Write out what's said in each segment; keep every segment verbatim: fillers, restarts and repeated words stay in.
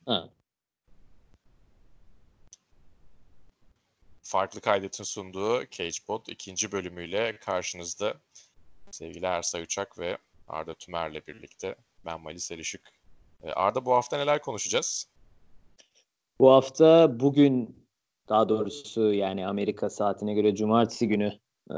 Ha. Farklı Kaydet'in sunduğu CagePod ikinci bölümüyle karşınızda sevgili Ersay Uçak ve Arda Tümer'le birlikte ben Malis Erişik. Arda, bu hafta neler konuşacağız? Bu hafta bugün, daha doğrusu yani Amerika saatine göre cumartesi günü e,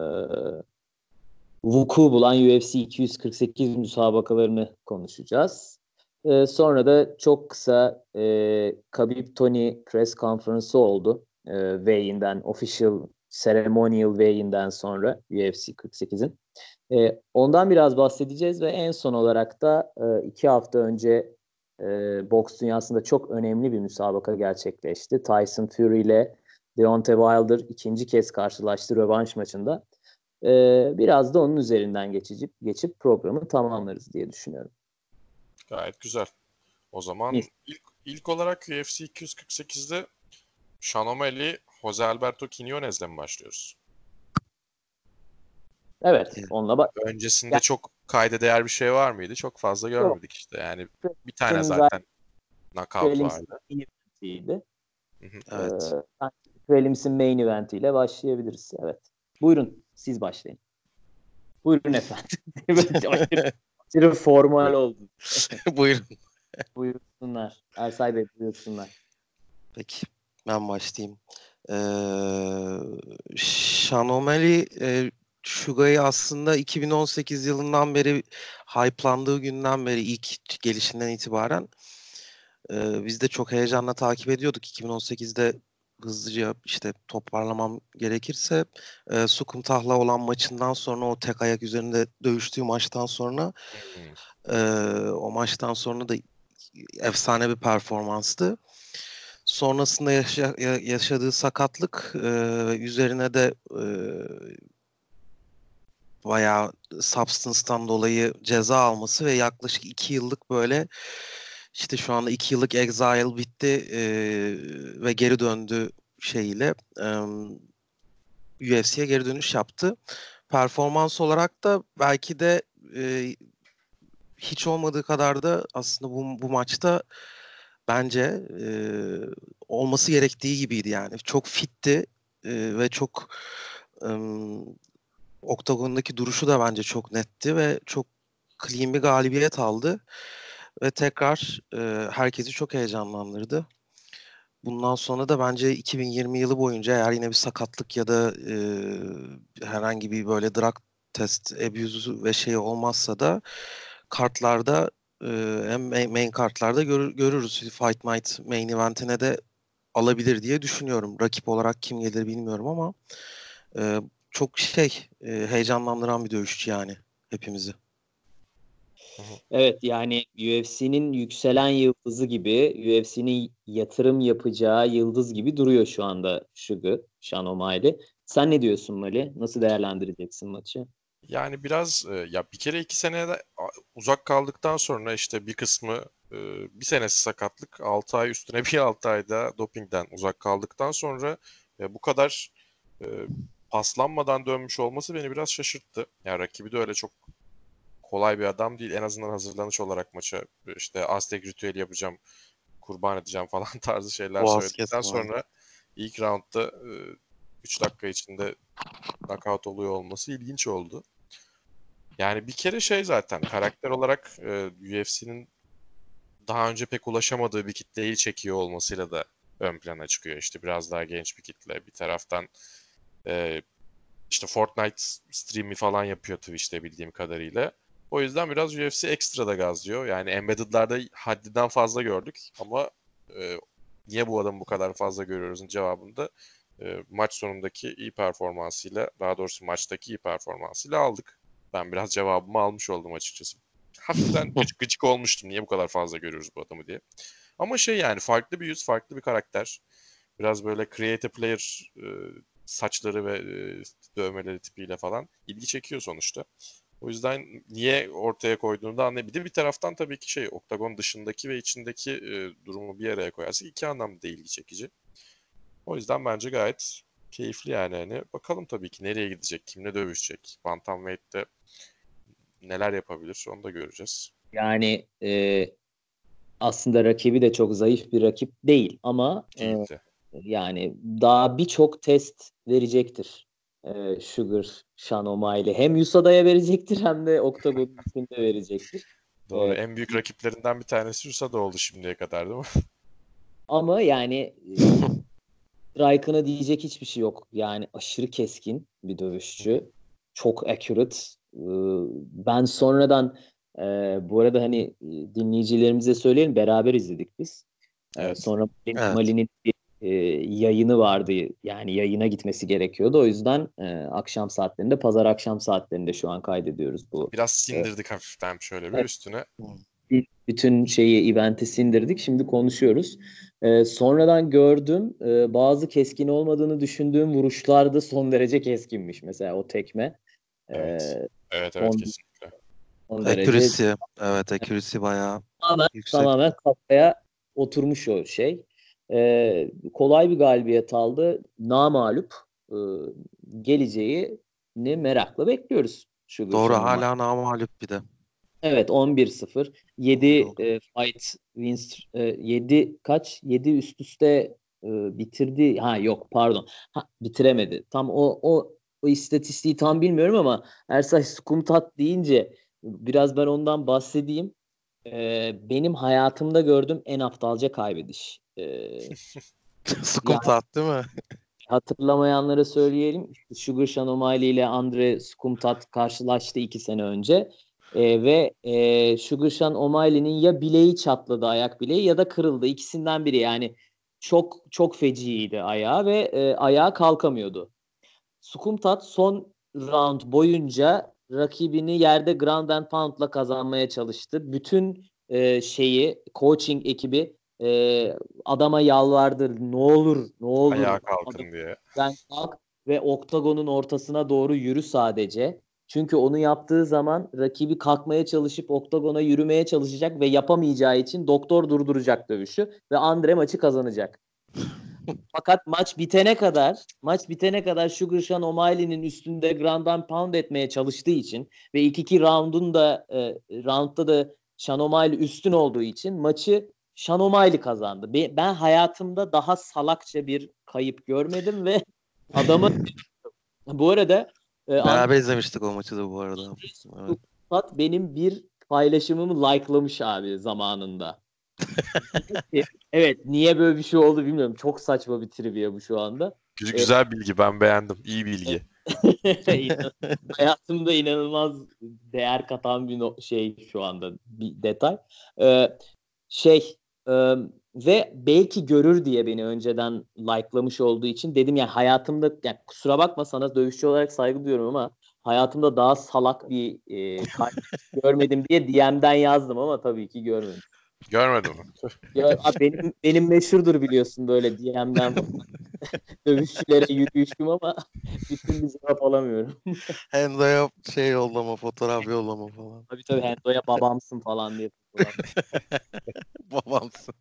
vuku bulan U F C iki yüz kırk sekiz müsabakalarını konuşacağız. E, sonra da çok kısa e, Khabib-Tony press konferansı oldu. E, weigh-in'den, official ceremonial weigh-in'den sonra U F C kırk sekizin. E, ondan biraz bahsedeceğiz ve en son olarak da e, iki hafta önce e, boks dünyasında çok önemli bir müsabaka gerçekleşti. Tyson Fury ile Deontay Wilder ikinci kez karşılaştı rövanş maçında. E, biraz da onun üzerinden geçip, geçip programı tamamlarız diye düşünüyorum. Gayet güzel. O zaman Mis. ilk, ilk olarak U F C iki yüz kırk sekizde Sean O'Malley, Jose Alberto Quiñones'le mi başlıyoruz? Evet, onunla bak. Öncesinde Yani, çok kayda değer bir şey var mıydı? Çok fazla yok. görmedik işte. Yani bir tane Prelims zaten zaten knockout Prelims'in vardı. main eventiydi. Hı hı. Evet. Ee, Prelims'in main eventiyle başlayabiliriz. Evet. Buyurun, siz başlayın. Buyurun efendim. aşırı, aşırı formal oldu. Buyurun. Buyursunlar. Ersay Bey buyursunlar. Peki ben başlayayım. Ee, Sean O'Malley e, Şuga'yı aslında iki bin on sekiz yılından beri, hype'landığı günden beri, ilk gelişinden itibaren e, biz de çok heyecanla takip ediyorduk. iki bin on sekizde hızlıca işte toparlamam gerekirse e, Sukumtah'la olan maçından sonra, o tek ayak üzerinde dövüştüğü maçtan sonra Hmm. e, o maçtan sonra da efsane bir performanstı. Sonrasında yaşa- ya- yaşadığı sakatlık e, üzerine de e, bayağı substance'tan dolayı ceza alması ve yaklaşık iki yıllık böyle, işte şu anda iki yıllık exile bitti e, ve geri döndü şeyiyle e, U F C'ye geri dönüş yaptı. Performans olarak da belki de e, hiç olmadığı kadar da aslında bu, bu maçta bence e, olması gerektiği gibiydi yani. Çok fitti e, ve çok e, oktagondaki duruşu da bence çok netti ve çok clean bir galibiyet aldı. Ve tekrar e, herkesi çok heyecanlandırdı. Bundan sonra da bence iki bin yirmi yılı boyunca, eğer yine bir sakatlık ya da e, herhangi bir böyle drug test abuse'u ve şey olmazsa da kartlarda, e, hem main, main kartlarda görür, görürüz. Fight Night main eventine de alabilir diye düşünüyorum. Rakip olarak kim gelir bilmiyorum ama e, çok şey e, heyecanlandıran bir dövüşçü yani hepimizi. Evet, yani U F C'nin yükselen yıldızı gibi, U F C'nin yatırım yapacağı yıldız gibi duruyor şu anda Sugar, Sean O'Malley. Sen ne diyorsun Mali? Nasıl değerlendireceksin maçı? Yani biraz e, ya bir kere iki sene de a- uzak kaldıktan sonra işte bir kısmı e, bir senesi sakatlık, altı ay üstüne bir altı ayda dopingden uzak kaldıktan sonra e, bu kadar e, paslanmadan dönmüş olması beni biraz şaşırttı. Yani rakibi de öyle çok kolay bir adam değil. En azından hazırlanış olarak maça işte Aztek ritüeli yapacağım, kurban edeceğim falan tarzı şeyler Boğaz söyledikten kesme abi. sonra ilk roundda üç dakika içinde knockout oluyor olması ilginç oldu. Yani bir kere şey, zaten karakter olarak e, U F C'nin daha önce pek ulaşamadığı bir kitleyi çekiyor olmasıyla da ön plana çıkıyor. İşte biraz daha genç bir kitle. Bir taraftan e, işte Fortnite stream'i falan yapıyor Twitch'te bildiğim kadarıyla. O yüzden biraz U F C ekstra da gazlıyor. Yani Embedded'larda haddinden fazla gördük ama e, niye bu adamı bu kadar fazla görüyoruzun cevabında e, maç sonundaki iyi performansıyla, daha doğrusu maçtaki iyi performansıyla aldık. Ben biraz cevabımı almış oldum açıkçası. Hafiften gıcık gıcık olmuştum niye bu kadar fazla görüyoruz bu adamı diye. Ama şey, yani farklı bir yüz, farklı bir karakter. Biraz böyle creative player e, saçları ve e, dövmeleri tipiyle falan ilgi çekiyor sonuçta. O yüzden niye ortaya koyduğunu da anlayabilir. Bir de bir taraftan tabii ki şey, oktagon dışındaki ve içindeki e, durumu bir araya koyarsak iki anlamda da ilgi çekici. O yüzden bence gayet keyifli yani. Hani bakalım tabii ki nereye gidecek, kimle dövüşecek, Bantamweight'te neler yapabilir onu da göreceğiz. Yani e, aslında rakibi de çok zayıf bir rakip değil ama e, yani daha birçok test verecektir. E, Sugar Sean O'Malley hem U S A Da'ya verecektir hem de Octagon içinde verecektir. Doğru. E, en büyük rakiplerinden bir tanesi U S A Da oldu şimdiye kadar değil mi? Ama yani e, Raikkonen'a diyecek hiçbir şey yok. Yani aşırı keskin bir dövüşçü. Çok accurate. E, ben sonradan e, bu arada hani e, dinleyicilerimize söyleyelim beraber izledik biz. E, Evet. sonra Evet. Mali'nin bir e, yayını vardı. Yani yayına gitmesi gerekiyordu. O yüzden e, akşam saatlerinde, pazar akşam saatlerinde şu an kaydediyoruz bu. Biraz sindirdik e, hafiften şöyle bir evet. üstüne. Bütün şeyi, eventi sindirdik. Şimdi konuşuyoruz. Ee, sonradan gördüm. E, bazı keskin olmadığını düşündüğüm vuruşlarda son derece keskinmiş. Mesela o tekme. E, Evet. Evet, evet son, kesinlikle. son derece Accuracy. Evet, accuracy bayağı tamamen, yüksek. tamamen kafaya oturmuş o şey. E, kolay bir galibiyet aldı. Namağlup e, geleceğini merakla bekliyoruz. Sugar Doğru, Sean O'Malley. hala namağlup bir de. Evet, on bir sıfır. yedi e, fight wins e, yedi kaç? yedi üst üste e, bitirdi. Ha yok pardon. Ha, bitiremedi. Tam o o o istatistiği tam bilmiyorum ama Ersay Skumtat deyince biraz ben ondan bahsedeyim. E, benim hayatımda gördüğüm en aptalca kaybediş. E, yani Skumtat değil mi? hatırlamayanlara söyleyelim. İşte Sugar Sean O'Malley ile Andre Skumtat karşılaştı iki sene önce. Ee, ve e, Sugar Sean O'Malley'nin ya bileği çatladı, ayak bileği ya da kırıldı. İkisinden biri yani çok çok feciydi ayağı ve e, ayağa kalkamıyordu. Skumtat son round boyunca rakibini yerde ground and pound'la kazanmaya çalıştı. Bütün e, şeyi coaching ekibi e, adama yalvardı. Ne olur, ne olur. Ayağa Adam, kalkın diye. ben kalk ve oktagonun ortasına doğru yürü sadece. Çünkü onu yaptığı zaman rakibi kalkmaya çalışıp oktagona yürümeye çalışacak ve yapamayacağı için doktor durduracak dövüşü ve Andre maçı kazanacak. Fakat maç bitene kadar maç bitene kadar Sugar Sean O'Malley'nin üstünde ground and pound etmeye çalıştığı için ve ilk iki roundun da e, roundda da Sean O'Malley üstün olduğu için maçı Sean O'Malley kazandı. Be, ben hayatımda daha salakça bir kayıp görmedim ve adamı bu arada e, Beraber izlemiştik o maçı da bu arada. Evet. benim bir paylaşımımı likelamış abi zamanında. Evet, niye böyle bir şey oldu bilmiyorum. Çok saçma bir trivia bu şu anda. Güzel, Ee, güzel bilgi, ben beğendim. İyi bilgi. Hayatımda inanılmaz değer katan bir no- şey şu anda bir detay. Ee, şey e, ve belki görür diye beni önceden likelamış olduğu için dedim yani hayatımda yani kusura bakma sana dövüşçü olarak saygı duyuyorum ama hayatımda daha salak bir e, kart görmedim diye D M'den yazdım ama tabii ki görmedim. Görmedin mi? Ya abi benim benim meşhurdur biliyorsun böyle D M'den dövüşçülere yürüyüşüm ama bir türlü cevap alamıyorum. Hendo'ya şey yollama, fotoğraf yollama falan. Tabii tabii Hendo'ya babamsın falan diye fotoğraf. Babamsın.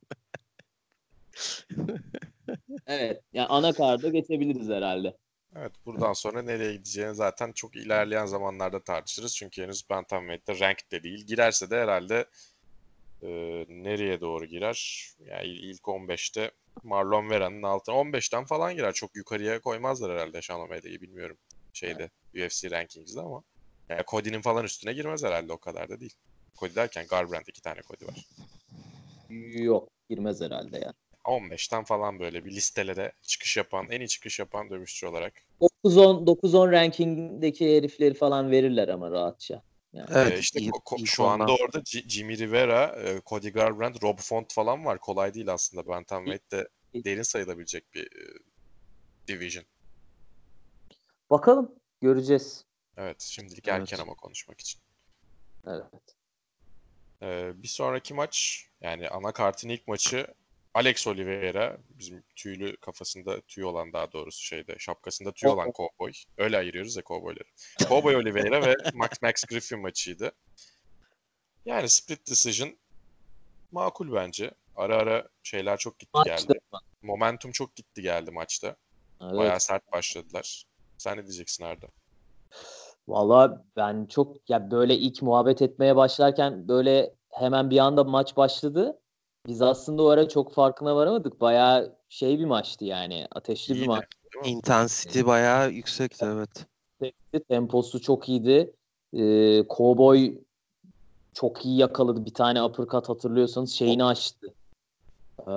Evet. Yani anakarda geçebiliriz herhalde. Evet, buradan sonra nereye gideceğini zaten çok ilerleyen zamanlarda tartışırız. Çünkü henüz Bantamweight'te ranked değil. Girerse de herhalde e, nereye doğru girer? Yani ilk on beşte Marlon Vera'nın altına on beşten falan girer. Çok yukarıya koymazlar herhalde Sean O'Malley'i, bilmiyorum şeyde U F C rankings'de ama. Yani Cody'nin falan üstüne girmez herhalde, o kadar da değil. Cody derken Garbrandt iki tane Cody var. Yok. Girmez herhalde ya. on beşten falan böyle bir listelere çıkış yapan, en iyi çıkış yapan dövüşçü olarak. dokuz on dokuz on rankingdeki herifleri falan verirler ama rahatça. Yani. Evet, Ee, işte ilk, ko- ko- ilk şu anda ondan. orada J- Jimmy Rivera, e, Cody Garbrandt, Rob Font falan var. Kolay değil aslında. Bantamweight'te derin sayılabilecek bir e, division. Bakalım. Göreceğiz. Evet, şimdilik Evet. erken ama konuşmak için. Evet. Ee, bir sonraki maç, yani anakartın ilk maçı, Alex Oliveira, bizim tüylü kafasında tüy olan, daha doğrusu şeyde şapkasında tüy olan kovboy. Öyle ayırıyoruz ya kovboyları. Kovboy Oliveira ve Max Max Griffin maçıydı. Yani split decision makul bence. Ara ara şeyler çok gitti Maçta. geldi. Momentum çok gitti geldi maçta. Bayağı Evet. sert başladılar. Sen ne diyeceksin Arda? Valla ben çok ya böyle ilk muhabbet etmeye başlarken böyle hemen bir anda maç başladı. Biz aslında o ara çok farkına varamadık. Bayağı şey bir maçtı yani. Ateşli bir İyiydi, maç. değil mi? Intensity bayağı yüksekti, evet. Temposu çok iyiydi. Ee, Cowboy çok iyi yakaladı. Bir tane uppercut hatırlıyorsanız şeyini açtı. Ee,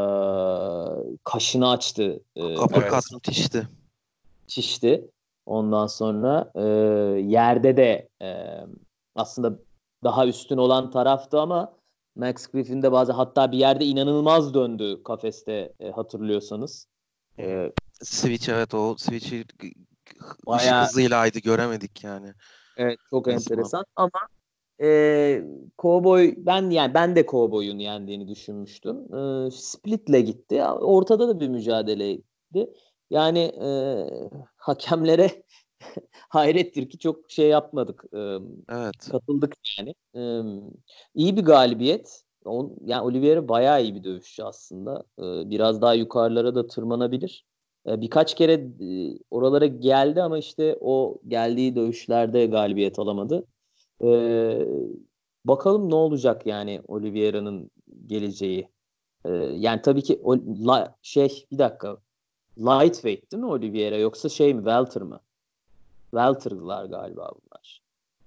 kaşını açtı. Ee, Uppercut Evet. müthişti. şişti. Ondan sonra e, yerde de e, aslında daha üstün olan taraftı ama Max Griffin de bazı hatta bir yerde inanılmaz döndü kafeste e, hatırlıyorsanız. Hı hı. E, Switch, evet, o switch'i g- g- ışık bayağı hızıylaydı, göremedik yani. evet, çok Ne zaman? enteresan ama e, Cowboy ben yani ben de Cowboy'un yendiğini düşünmüştüm. E, Split'le gitti. Ortada da bir mücadeleydi. Yani e, hakemlere hayrettir ki çok şey yapmadık. E, Evet. katıldık yani. E, iyi bir galibiyet. On, yani Oliveira bayağı iyi bir dövüşçü aslında. E, biraz daha yukarılara da tırmanabilir. E, birkaç kere e, oralara geldi ama işte o geldiği dövüşlerde galibiyet alamadı. E, bakalım ne olacak yani Oliveira'nın geleceği. E, yani tabii ki o, la, şey bir dakika. Lightweight değil mi Oliveira yoksa şey mi welter mı? Welter'lar galiba bunlar.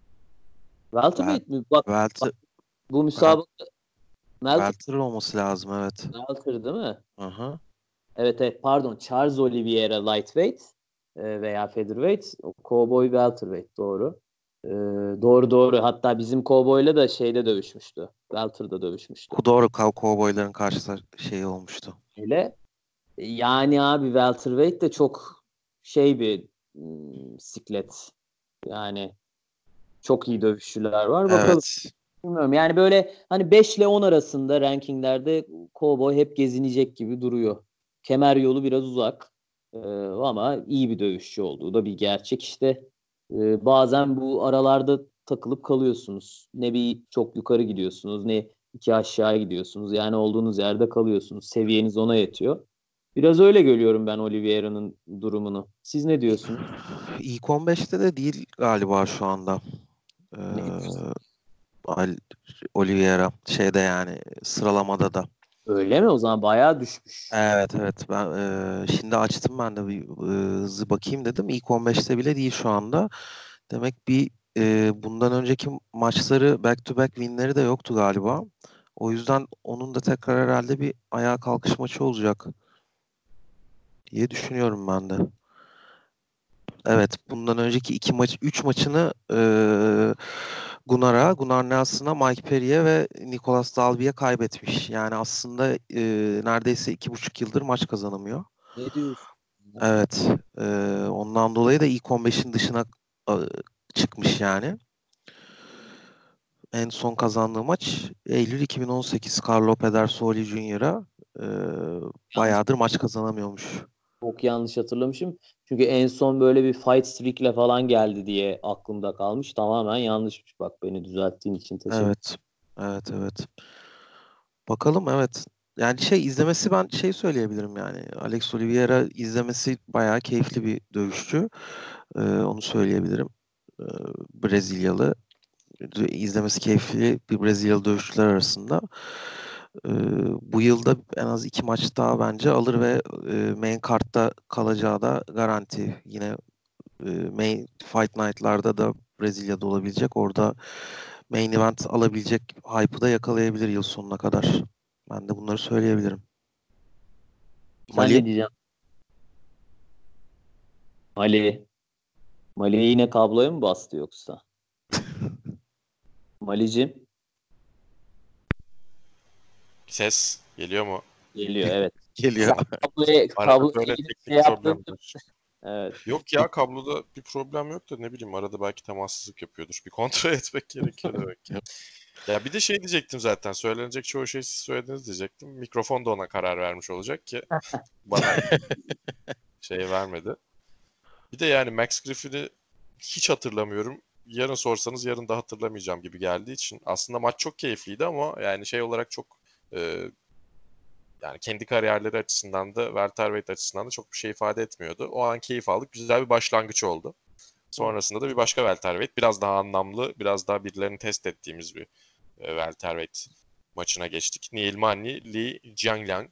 Wel Welterweight mi? Bak, bak Welter, bu Wel müsabaka Welter, Welter olması lazım, evet. Welter değil mi? Aha. Evet evet pardon Charles Oliveira lightweight e, veya featherweight. O Cowboy welterweight doğru. E, doğru doğru. Hatta bizim Cowboy'la da şeyde dövüşmüştü. Welter'da dövüşmüştü. Doğru, Cow Cowboy'ların karşı şey olmuştu. Öyle. Yani abi welterweight de çok şey bir hmm, siklet. Yani çok iyi dövüşçüler var. Bakalım. Evet. Bilmiyorum. Yani böyle hani beş ile on arasında rankinglerde Cowboy hep gezinecek gibi duruyor. Kemer yolu biraz uzak. Ee, ama iyi bir dövüşçü olduğu da bir gerçek. İşte e, bazen bu aralarda takılıp kalıyorsunuz. Ne bir çok yukarı gidiyorsunuz ne iki aşağı gidiyorsunuz. Yani olduğunuz yerde kalıyorsunuz. Seviyeniz ona yetiyor. Biraz öyle görüyorum ben Oliveira'nın durumunu. Siz ne diyorsunuz? İlk on beşte de değil galiba şu anda. Ee, Ne diyorsunuz? Al- Oliveira şeyde, yani sıralamada da. Öyle mi? O zaman bayağı düşmüş. Evet, evet, ben e, şimdi açtım, ben de bir e, hızlı bakayım dedim. İlk on beşte bile değil şu anda. Demek bir e, bundan önceki maçları, back to back winleri de yoktu galiba. O yüzden onun da tekrar herhalde bir ayağa kalkış maçı olacak diye düşünüyorum ben de. Evet, bundan önceki iki maç, üç maçını e, Gunnar'a, Gunnar Nelson'a, Mike Perry'e ve Nicolas Dalby'ye kaybetmiş. Yani aslında e, neredeyse iki buçuk yıldır maç kazanamıyor. Ne diyorsun? Evet, e, ondan dolayı da ilk on beşin dışına e, çıkmış yani. En son kazandığı maç Eylül iki bin on sekiz, Carlo Pedersoli Junior'a. E, Yanlış bayağıdır maç kazanamıyormuş. Çok yanlış hatırlamışım. Çünkü en son böyle bir fight streak'le falan geldi diye aklımda kalmış. Tamamen yanlışmış. Bak beni düzelttiğin için teşekkür Evet, evet, evet. Bakalım, evet. Yani şey izlemesi, ben şey söyleyebilirim yani. Alex Oliveira izlemesi bayağı keyifli bir dövüşçü. Ee, onu söyleyebilirim. Ee, Brezilyalı. İzlemesi keyifli bir Brezilyalı dövüşçüler arasında. Ee, bu yılda en az iki maç daha bence alır ve e, main card'da kalacağı da garanti. Yine e, main fight night'larda da Brezilya'da olabilecek. Orada main event alabilecek hype'ı da yakalayabilir yıl sonuna kadar. Ben de bunları söyleyebilirim. Sen Mali? ne diyeceksin? Mali. Mali yine kabloya mı bastı yoksa? Malicim Ses geliyor mu? geliyor evet. Geliyor. Sen kabloya, Arada kabloya böyle ilgili bir teknik şey yaptın. problemler. Evet. Yok ya, kabloda bir problem yok da ne bileyim, arada belki temassızlık yapıyordur. Bir kontrol etmek gerekiyor demek ki. Ya bir de şey diyecektim zaten. Söylenecek çoğu şey siz söylediniz diyecektim. Mikrofon da ona karar vermiş olacak ki bana şey vermedi. Bir de yani Max Griffin'i hiç hatırlamıyorum. Yarın sorsanız yarın da hatırlamayacağım gibi geldiği için. Aslında maç çok keyifliydi ama yani şey olarak çok e, yani kendi kariyerleri açısından da welterweight açısından da çok bir şey ifade etmiyordu. O an keyif aldık. Güzel bir başlangıç oldu. Sonrasında da bir başka welterweight. Biraz daha anlamlı, biraz daha birilerini test ettiğimiz bir e, welterweight maçına geçtik. Neil Magny, Li Jiangliang.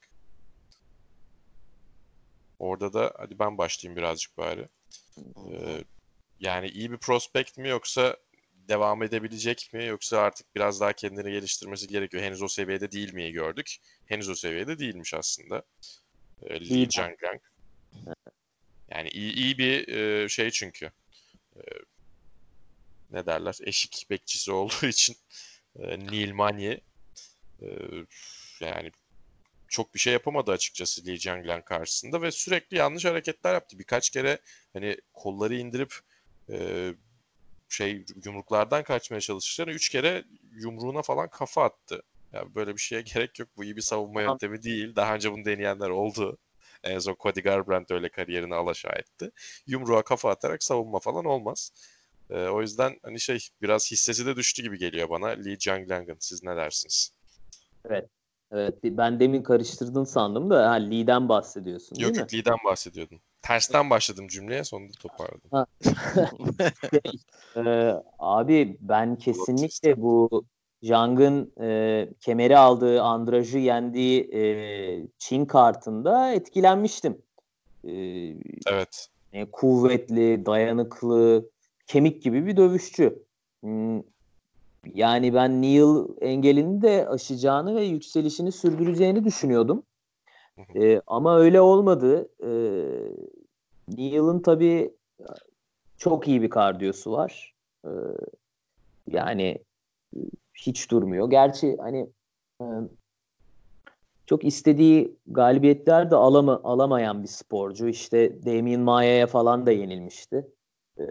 Orada da hadi ben başlayayım birazcık bari. Ee, yani iyi bir prospect mi yoksa devam edebilecek mi yoksa artık biraz daha kendini geliştirmesi gerekiyor. Henüz o seviyede değil miyi gördük. Henüz o seviyede değilmiş aslında. Ee, Li Jiangliang. Yani iyi, iyi bir e, şey çünkü. E, ne derler? Eşik bekçisi olduğu için e, Neil Magny e, yani çok bir şey yapamadı açıkçası Li Jiangliang karşısında ve sürekli yanlış hareketler yaptı. Birkaç kere hani kolları indirip e, şey yumruklardan kaçmaya çalıştı. Üç kere yumruğuna falan kafa attı. Ya böyle bir şeye gerek yok. Bu iyi bir savunma Tamam. yöntemi değil. Daha önce bunu deneyenler oldu. En son Cody Garbrandt öyle kariyerini alaşağı etti. Yumruğa kafa atarak savunma falan olmaz. Ee, o yüzden hani şey biraz hissesi de düştü gibi geliyor bana Li Jiangliang'ın. Siz ne dersiniz? Evet. Evet. Ben demin karıştırdın sandım da ha, Lee'den bahsediyorsun değil Yok mi? yok Li'den bahsediyordum. Tersten başladım cümleye sonunda toparladım. Ha. Şey, e, abi ben Plot twist. kesinlikle bu Zhang'ın e, kemeri aldığı, Andraj'ı yendiği e, Çin kartında etkilenmiştim. E, Evet. e, kuvvetli, dayanıklı, kemik gibi bir dövüşçü. Hmm, Yani ben Neil engelini de aşacağını ve yükselişini sürdüreceğini düşünüyordum. Hı hı. E, ama öyle olmadı. E, Neil'ın tabii çok iyi bir kardiyosu var. E, yani hiç durmuyor. Gerçi hani e, çok istediği galibiyetler de alama, alamayan bir sporcu. İşte Damian Maia'ya falan da yenilmişti. E,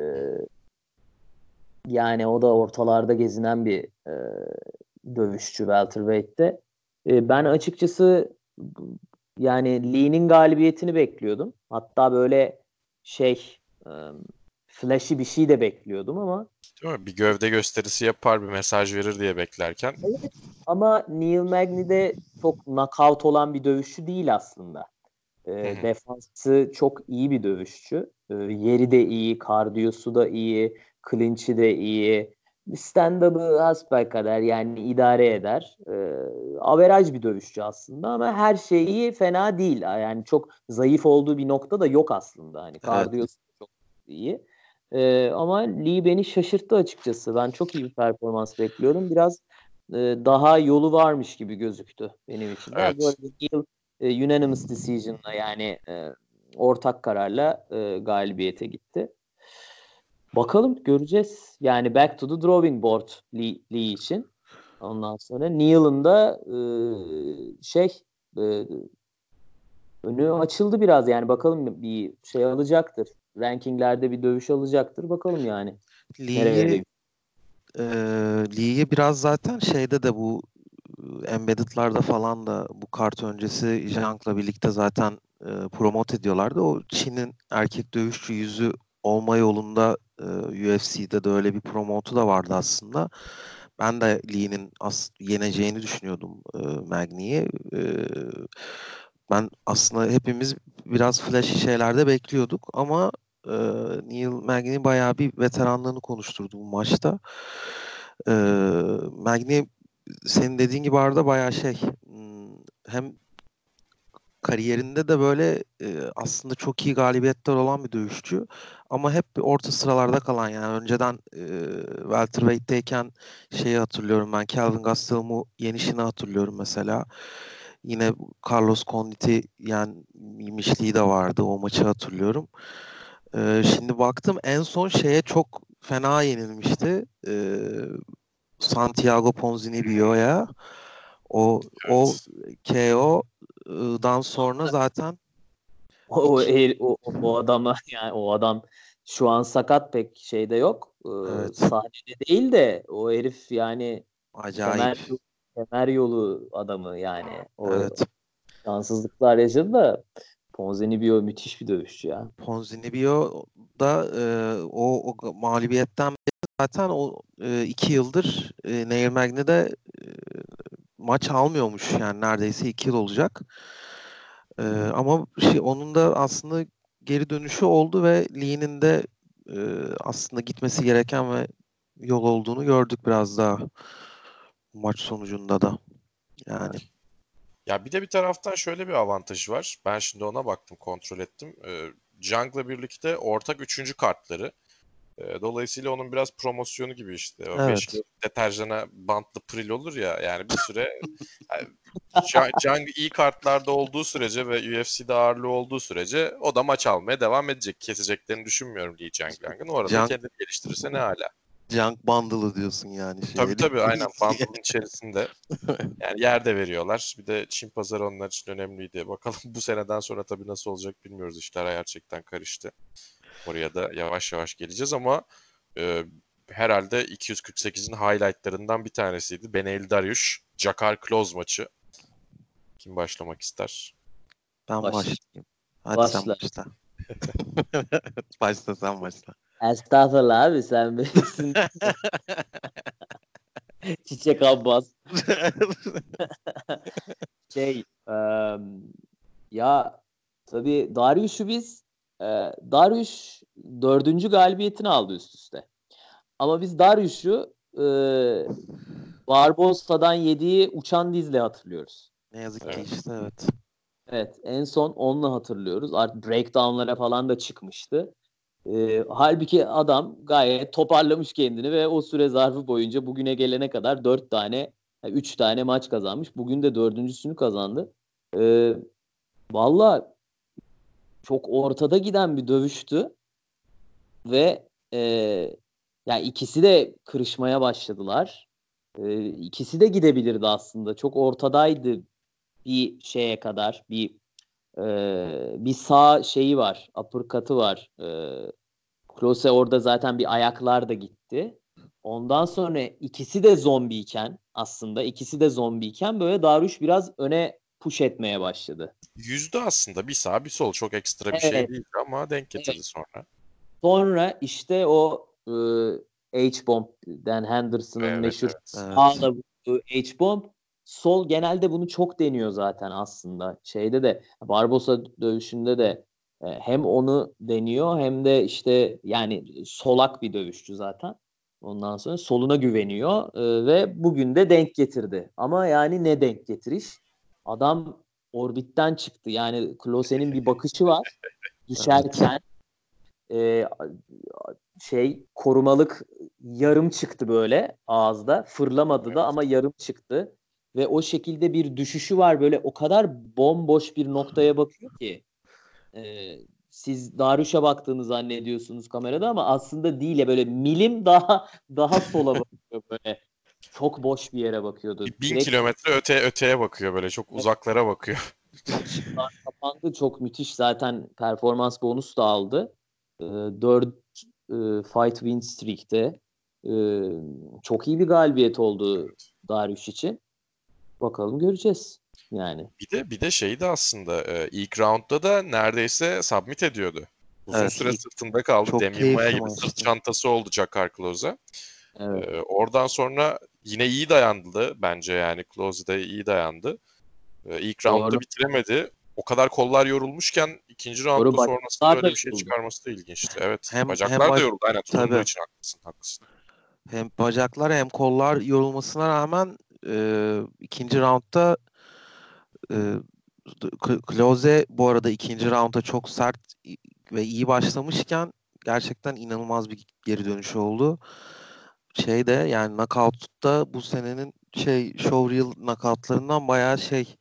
yani o da ortalarda gezinen bir e, dövüşçü welterweight'te. E, ben açıkçası yani Lee'nin galibiyetini bekliyordum. Hatta böyle şey e, flashy bir şey de bekliyordum ama Değil mi? Bir gövde gösterisi yapar, bir mesaj verir diye beklerken. evet, ama Neil Magny de çok knockout olan bir dövüşçü değil aslında. E, Hı hı. defansı çok iyi bir dövüşçü. E, yeri de iyi, kardiyosu da iyi, clinch'i de iyi. Stand-up'ı hasbelkader yani idare eder. E, averaj bir dövüşçü aslında ama her şeyi fena değil. Yani çok zayıf olduğu bir nokta da yok aslında. Hani Evet. kardiyosu çok iyi. E, ama Lee beni şaşırttı açıkçası. Ben çok iyi bir performans bekliyorum. Biraz e, daha yolu varmış gibi gözüktü benim için. Ha, bu Evet. arada Neil e, unanimous decision'la yani e, ortak kararla e, galibiyete gitti. Bakalım göreceğiz. Yani back to the drawing board Lee, Lee için. Ondan sonra Neil'ın da e, şey e, önü açıldı biraz yani bakalım bir şey alacaktır. Rankinglerde bir dövüş alacaktır. Bakalım yani Lee'yi nerelere. e, Lee'yi biraz zaten şeyde de bu e, Embedded'larda falan da bu kart öncesi Zhang'la birlikte zaten e, promote ediyorlardı. O Çin'in erkek dövüşçü yüzü olma yolunda e, U F C'de de öyle bir promotu da vardı aslında. Ben de Lee'nin as- yeneceğini düşünüyordum e, Magny'yi. E, ben aslında hepimiz biraz flashy şeylerde bekliyorduk ama e, Neil Magny bayağı bir veteranlığını konuşturdu bu maçta. E, Magny senin dediğin gibi Arda bayağı şey hmm, hem kariyerinde de böyle e, aslında çok iyi galibiyetler olan bir dövüşçü ama hep bir orta sıralarda kalan yani önceden e, welterweight'teyken şeyi hatırlıyorum ben Kelvin Gastelum'u yenişini hatırlıyorum mesela. Yine Carlos Condit'i yenmişliği de vardı o maçı hatırlıyorum. E, şimdi baktım en son şeye çok fena yenilmişti. E, Santiago Ponzinibbio'ya. O o Evet. K O'dan sonra zaten O, o, iki el- o, o o adama yani o adam şu an sakat pek şeyde yok. Ee, evet sahnede değil de o herif yani acayip. kemer kemer yolu adamı yani. O Evet. şanssızlıklar yaşadı da Ponzinibbio müthiş bir dövüşçü ya. Ponzinibbio da e, o, o mağlubiyetten beri zaten o e, iki yıldır e, Neil Magny de e, maç almıyormuş yani neredeyse iki yıl olacak. E, ama şey, onun da aslında geri dönüşü oldu ve Lee'nin de e, aslında gitmesi gereken ve yol olduğunu gördük biraz daha maç sonucunda da. Yani Ya bir de bir taraftan şöyle bir avantajı var. Ben şimdi ona baktım, kontrol ettim. Ee, Jung'la birlikte ortak üçüncü kartları. Ee, dolayısıyla onun biraz promosyonu gibi işte. O beş evet. kilo deterjana bantlı pril olur ya. Yani bir süre yani Ja- Jung iyi kartlarda olduğu sürece ve U F C'de ağırlığı olduğu sürece o da maç almaya devam edecek. Keseceklerini düşünmüyorum Lee Changyang'ın. O arada Junk, kendini geliştirirse ne hala. Junk Bundle'ı diyorsun yani Tabii şey. tabii, aynen, bundle'ın içerisinde. Yani yer de veriyorlar. Bir de Çin pazarı onlar için önemliydi. Bakalım bu seneden sonra tabii nasıl olacak bilmiyoruz. İşler gerçekten karıştı. Oraya da yavaş yavaş geleceğiz ama e, herhalde iki yüz kırk sekizin highlightlarından bir tanesiydi. Beneil Dariush, Jakar Klose maçı. Kim başlamak ister? Ben Baş, başlayayım. Hadi sen başla. başla. Başla sen başla. Estağfurullah abi, sen bilirsin. Çiçek Abbas. Şey, em, ya tabii Darius'u biz e, Darius dördüncü galibiyetini aldı üst üste. Ama biz Darius'u e, Barbossa'dan yediği uçan dizle hatırlıyoruz. Ne yazık ki Evet. işte evet. Evet, en son onunla hatırlıyoruz. Artık breakdown'lara falan da çıkmıştı. E, halbuki adam gayet toparlamış kendini ve o süre zarfı boyunca bugüne gelene kadar dört tane, üç tane maç kazanmış. Bugün de dördüncüsünü kazandı. E, Valla çok ortada giden bir dövüştü ve e, yani ikisi de kırışmaya başladılar. E, ikisi de gidebilirdi aslında. Çok ortadaydı bir şeye kadar. Bir e, bir sağ şeyi var, uppercut'ı var. E, Klose orada zaten bir ayaklar da gitti. Ondan sonra ikisi de zombiyken, aslında ikisi de zombiyken böyle Daruş biraz öne push etmeye başladı. Yüzde aslında bir sağ bir sol, çok ekstra bir şey Evet, değildi ama denk evet. getirdi sonra. Sonra işte o e, H-Bomb, Dan Henderson'ın Evet, meşhur evet. Evet. sağla vurduğu H-Bomb. Sol genelde bunu çok deniyor zaten aslında. Şeyde de Barbosa dövüşünde de e, hem onu deniyor hem de işte yani solak bir dövüşçü zaten. Ondan sonra soluna güveniyor e, ve bugün de denk getirdi. Ama yani ne denk getiriş? Adam orbitten çıktı. Yani Klose'nin bir bakışı var Evet. düşerken e, şey korumalık yarım çıktı böyle ağızda. Fırlamadı da Evet. ama yarım çıktı. Ve o şekilde bir düşüşü var, böyle o kadar bomboş bir noktaya bakıyor ki. E, Siz Darüş'e baktığını zannediyorsunuz kamerada ama aslında değil ya, böyle milim daha daha sola bakıyor böyle. Çok boş bir yere bakıyordu. Bir bin Direkt kilometre öte öteye bakıyor, böyle çok uzaklara bakıyor. ışıklar kapandı. Çok müthiş, zaten performans bonus da aldı. E, dört e, fight win streak'te. E, Çok iyi bir galibiyet oldu Darius için. Bakalım, göreceğiz. Yani. Bir de bir de şeydi aslında, e, ilk roundda da neredeyse submit ediyordu. Uzun Evet. süre ilk sırtında kaldı. çok Demian Maia keyifli gibi sırt maçtı. çantası oldu Jakar Klose'a. Evet. E, oradan sonra yine iyi dayandı bence, yani Klose de iyi dayandı. E, ilk roundda Doğru. bitiremedi. O kadar kollar yorulmuşken ikinci Doğru. roundda sonrasında Bacaklar da öyle bir şey yoruldu. çıkarması da ilginçti. Evet. Hem hem Bacaklar da bac yoruldu. Aynen, tutunduğu tabii için haklısın, haklısın. hem bacaklar hem kollar yorulmasına rağmen e, ikinci roundda e, K- Klose bu arada ikinci rounda çok sert ve iyi başlamışken gerçekten inanılmaz bir geri dönüşü oldu. Şeyde yani knockout'ta bu senenin şey showreel knockout'larından bayağı şey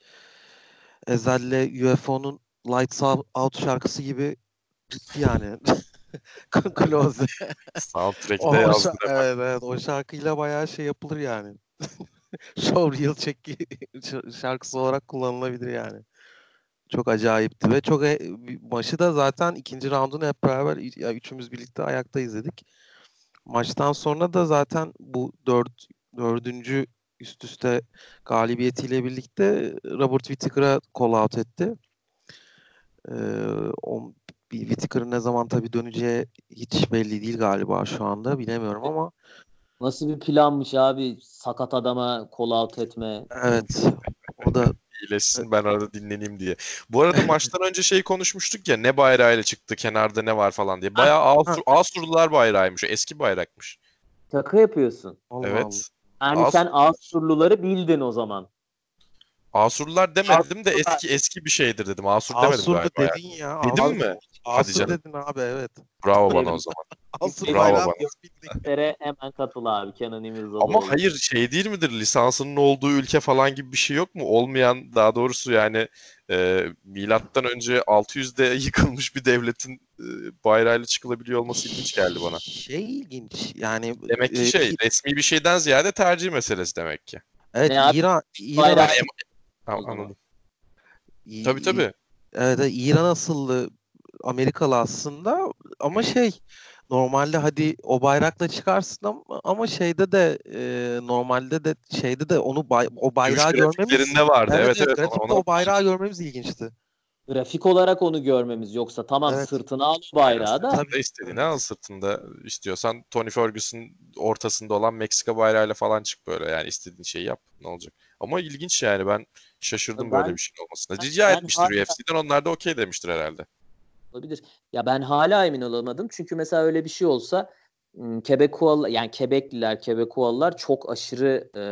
Ezel'le U F O'nun Lights Out şarkısı gibi bitti yani. Klose. Soundtrack'te O, o şa- yazdı hemen. evet, evet o şarkıyla bayağı şey yapılır yani. Showreel çeki şarkısı olarak kullanılabilir yani. Çok acayipti ve çok e- maçı da zaten ikinci roundunu hep beraber ya üçümüz birlikte ayakta izledik. Maçtan sonra da zaten bu dört, dördüncü üst üste galibiyetiyle birlikte Robert Whittaker'a call out etti. Ee, o, bir Whittaker'ın ne zaman tabii döneceği hiç belli değil galiba şu anda bilemiyorum ama Nasıl bir planmış abi, sakat adama call out etme. evet o da İyileşsin, ben arada dinleneyim diye. Bu arada maçtan önce şey konuşmuştuk ya, ne bayrağıyla çıktı, kenarda ne var falan diye. ah, Bayağı ah, Asur, Asurlular bayrağıymış. Eski bayrakmış. Şaka yapıyorsun. Allah Allah. Evet. Yani sen Asurlular. Asurluları bildin o zaman. Asurlular demedim de eski eski bir şeydir dedim. Asur demedim Asur galiba. dedin Yani. ya. Dedim Asur, mi? Hadi Asur canım. dedin abi, evet. Bravo bana o zaman. Asur Bravo bayrağı bana. bildik. Tere hemen katıl abi. Kenan İmirzalıoğlu. Ama hayır şey değil midir? Lisansının olduğu ülke falan gibi bir şey yok mu? Olmayan, daha doğrusu yani e, milattan önce altı yüzde yıkılmış bir devletin e, bayrağıyla çıkılabiliyor olması ilginç geldi bana. Şey ilginç yani, Demek ki e, şey İ- resmi bir şeyden ziyade tercih meselesi demek ki. evet, Ne abi? İran İran Bayrağı Yani, o em- zaman. anladım. İ- Tabii İ- tabii. evet, evet, İran asıllı Amerikalı aslında, ama şey, normalde hadi o bayrakla çıkarsın ama, ama şeyde de e, normalde de şeyde de onu bay- o Dövüş bayrağı görmemiz, grafiklerinde vardı. evet, Evet evet, evet. Ona, grafikte ona o bayrağı görmemiz ilginçti. Grafik olarak onu görmemiz, yoksa tamam Evet, sırtına al aynen bayrağı da. tabii, sırtında istediğini al evet. sırtında istiyorsan Tony Ferguson ortasında olan Meksika bayrağıyla falan çık böyle yani istediğin şeyi yap ne olacak. Ama ilginç yani ben şaşırdım böyle Ben bir şey olmasına. ben, Rica ben etmiştir hala U F C'den onlar da okey demiştir herhalde. olabilir. Ya ben hala emin olamadım. Çünkü mesela öyle bir şey olsa m, Quebecois, yani Quebecliler, Quebecoislar çok aşırı e,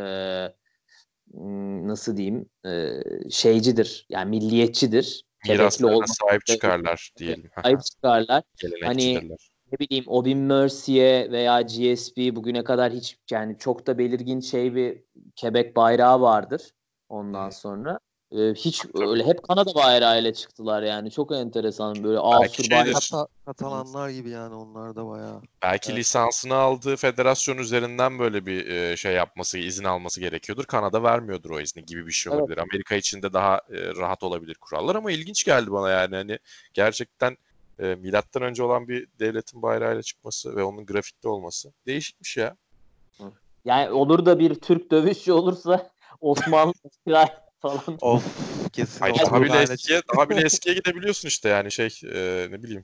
m, nasıl diyeyim, e, şeycidir. Yani milliyetçidir. Quebecli Miraslarına olmak sahip çıkarlar diyelim. sahip çıkarlar. Hani Gelenekçidirler. ne bileyim Aubin Mercier veya G S P bugüne kadar hiç, yani çok da belirgin şey bir Quebec bayrağı vardır ondan Hı, sonra. Ee, hiç tabii, tabii. öyle hep Kanada bayrağıyla çıktılar yani. Çok enteresan böyle Belki Asur bayrak. şeydir. Kata, Katalanlar gibi yani, onlar da bayağı. Belki Evet. lisansını aldığı federasyon üzerinden böyle bir e, şey yapması, izin alması gerekiyordur. Kanada vermiyordur o izni gibi bir şey Evet. olabilir. Amerika içinde daha e, rahat olabilir kurallar ama ilginç geldi bana yani hani gerçekten e, milattan önce olan bir devletin bayrağıyla çıkması ve onun grafikte olması değişikmiş ya. Yani olur da bir Türk dövüşçü olursa Osmanlı falan. Of, kesin Hayır o daha bile turgayla eskiye daha bile eskiye gidebiliyorsun işte yani şey e, ne bileyim